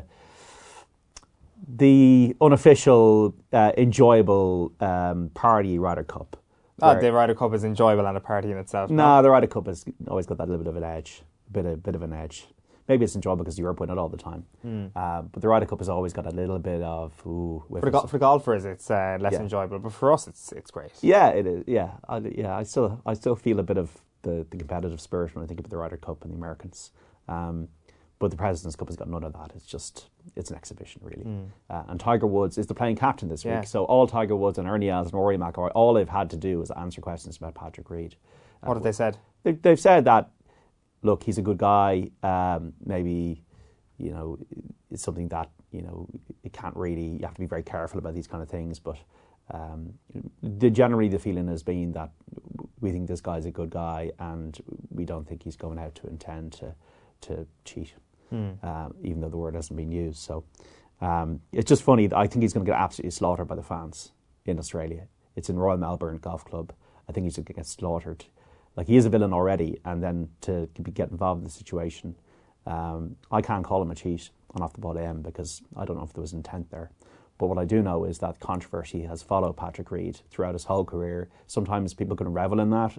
the unofficial, enjoyable party Ryder Cup. The Ryder Cup is enjoyable and a party in itself. No, the Ryder Cup has always got that little bit of an edge, bit of an edge. Maybe it's enjoyable because Europe win it all the time. But the Ryder Cup has always got a little bit of for golfers, it's less enjoyable, but for us, it's great. Yeah, it is. Yeah, I still feel a bit of the competitive spirit when I think about the Ryder Cup and the Americans. But the President's Cup has got none of that. It's an exhibition, really. And Tiger Woods is the playing captain this week. So all Tiger Woods and Ernie Els and Rory McIlroy, all they've had to do is answer questions about Patrick Reed. What have they said? They've said that, look, he's a good guy. Maybe, it's something that, it can't really, you have to be very careful about these kind of things. But generally the feeling has been that we think this guy's a good guy and we don't think he's going out to intend to cheat. Even though the word hasn't been used. So it's just funny. I think he's going to get absolutely slaughtered by the fans in Australia. It's in Royal Melbourne Golf Club. I think he's going to get slaughtered. Like, he is a villain already, and then to get involved in the situation. I can't call him a cheat on Off the Ball AM because I don't know if there was intent there. But what I do know is that controversy has followed Patrick Reed throughout his whole career. Sometimes people can revel in that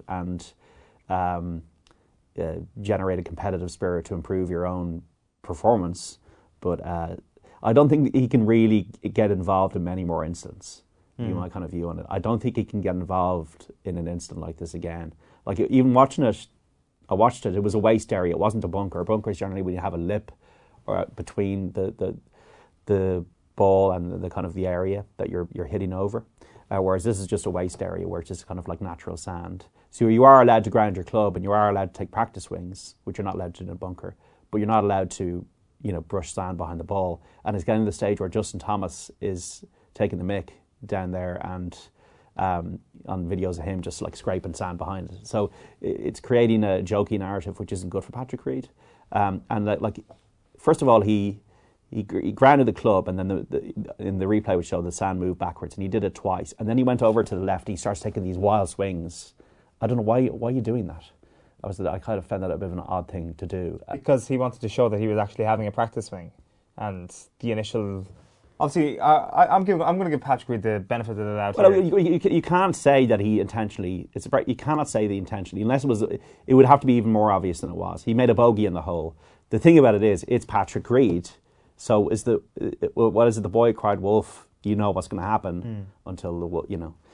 and generate a competitive spirit to improve your own performance, but I don't think he can really get involved in many more incidents. Be my kind of view on it. I don't think he can get involved in an incident like this again. Like, even watching it, I watched it. It was a waste area. It wasn't a bunker. A bunker is generally when you have a lip or between the ball and the kind of the area that you're hitting over. Whereas this is just a waste area where it's just kind of like natural sand. So you are allowed to ground your club and you are allowed to take practice swings, which you're not allowed to do in a bunker. But you're not allowed to, brush sand behind the ball. And it's getting to the stage where Justin Thomas is taking the mick down there and on videos of him just like scraping sand behind it. So it's creating a jokey narrative which isn't good for Patrick Reed. And first of all, he grounded the club, and then in the replay would show the sand move backwards, and he did it twice. And then he went over to the left and he starts taking these wild swings. I don't know why are you doing that? I kind of found that a bit of an odd thing to do. Because he wanted to show that he was actually having a practice swing. And the initial... Obviously, I'm going to give Patrick Reed the benefit of the doubt. Well, you can't say that he intentionally... You cannot say the intentionally, unless it would have to be even more obvious than it was. He made a bogey in the hole. The thing about it is, it's Patrick Reed. So what is it? The boy cried wolf. You know what's going to happen until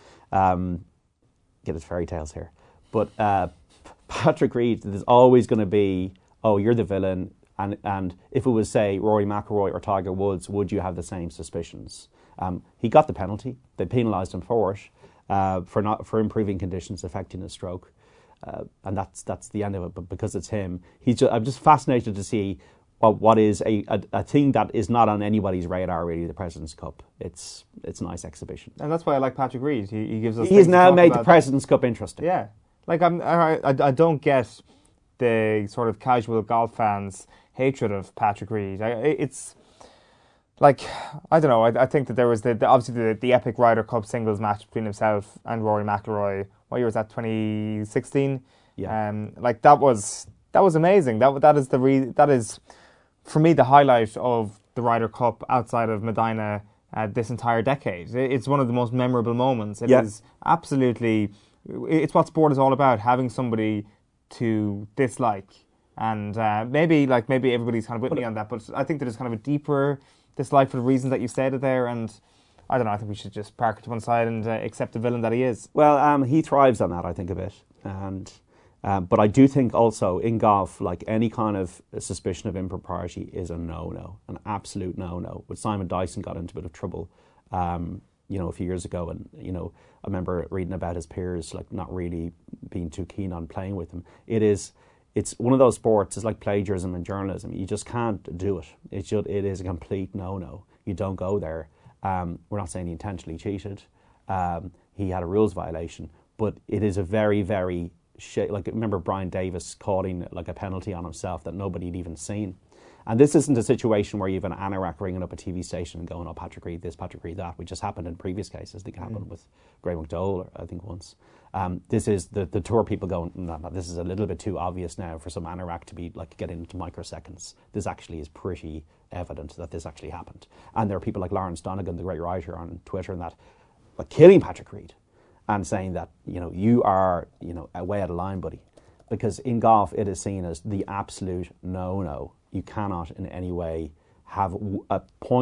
get his fairy tales here. But... Patrick Reed, there's always going to be, you're the villain, and if it was, say, Rory McIlroy or Tiger Woods, would you have the same suspicions? He got the penalty. They penalised him for it, for improving conditions affecting his stroke, and that's the end of it. But because it's him, I'm just fascinated to see what is a thing that is not on anybody's radar, really, the President's Cup. It's a nice exhibition. And that's why I like Patrick Reed. He gives us... He's now made the President's Cup interesting. Yeah. Like, I don't get the sort of casual golf fans' hatred of Patrick Reed. It's like, I don't know. I think that there was obviously the epic Ryder Cup singles match between himself and Rory McIlroy. What year was that? 2016. Yeah. That was amazing. That is for me the highlight of the Ryder Cup outside of Medina this entire decade. It's one of the most memorable moments. It is absolutely. It's what sport is all about, having somebody to dislike And maybe everybody's kind of with me on that, but I think there's kind of a deeper dislike for the reasons that you stated there, and I don't know, I think we should just park it to one side and accept the villain that he is. Well, he thrives on that, I think, a bit. And but I do think also in golf, like any kind of suspicion of impropriety is a no-no, an absolute no-no. When Simon Dyson got into a bit of trouble, a few years ago, and I remember reading about his peers like not really being too keen on playing with him. It's one of those sports. It's like plagiarism in journalism. You just can't do it. It is a complete no-no. You don't go there. We're not saying he intentionally cheated. He had a rules violation, but it is a very, very remember Brian Davis calling like a penalty on himself that nobody had even seen. And this isn't a situation where you have an anorak ringing up a TV station and going, "Oh, Patrick Reed this, Patrick Reed that," which just happened in previous cases. I think it happened with Graham McDowell, I think, once. This is the tour people going, no, this is a little bit too obvious now for some anorak to be like getting into microseconds. This actually is pretty evident that this actually happened. And there are people like Lawrence Donegan, the great writer on Twitter, and that like killing Patrick Reed and saying that you are way out of line, buddy, because in golf it is seen as the absolute no-no. You cannot in any way have a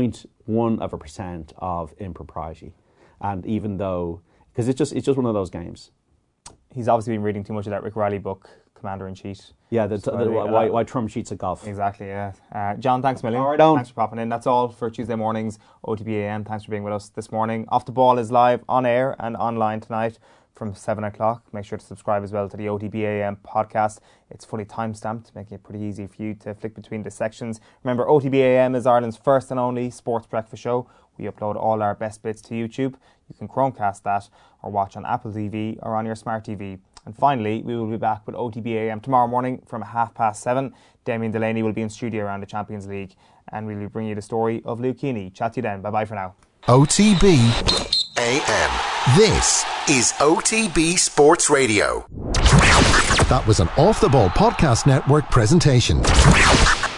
0.1% of impropriety, and even though because it's just one of those games. He's obviously been reading too much of that Rick Riley book, Commander in Chief. Yeah, why Trump cheats at golf. Exactly, yeah. John, thanks a million. All right, Owen. Thanks for popping in. That's all for Tuesday morning's OTB AM. Thanks for being with us this morning. Off the Ball is live on air and online tonight from 7 o'clock. Make sure to subscribe as well to the OTB AM podcast. It's fully time-stamped, making it pretty easy for you to flick between the sections. Remember, OTB AM is Ireland's first and only sports breakfast show. We upload all our best bits to YouTube. You can Chromecast that or watch on Apple TV or on your smart TV. And finally, we will be back with OTB AM tomorrow morning from 7:30. Damien Delaney will be in studio around the Champions League, and we will bring you the story of Luke Keaney. Chat to you then. Bye-bye for now. OTB AM. This is OTB Sports Radio. That was an Off the Ball Podcast Network presentation.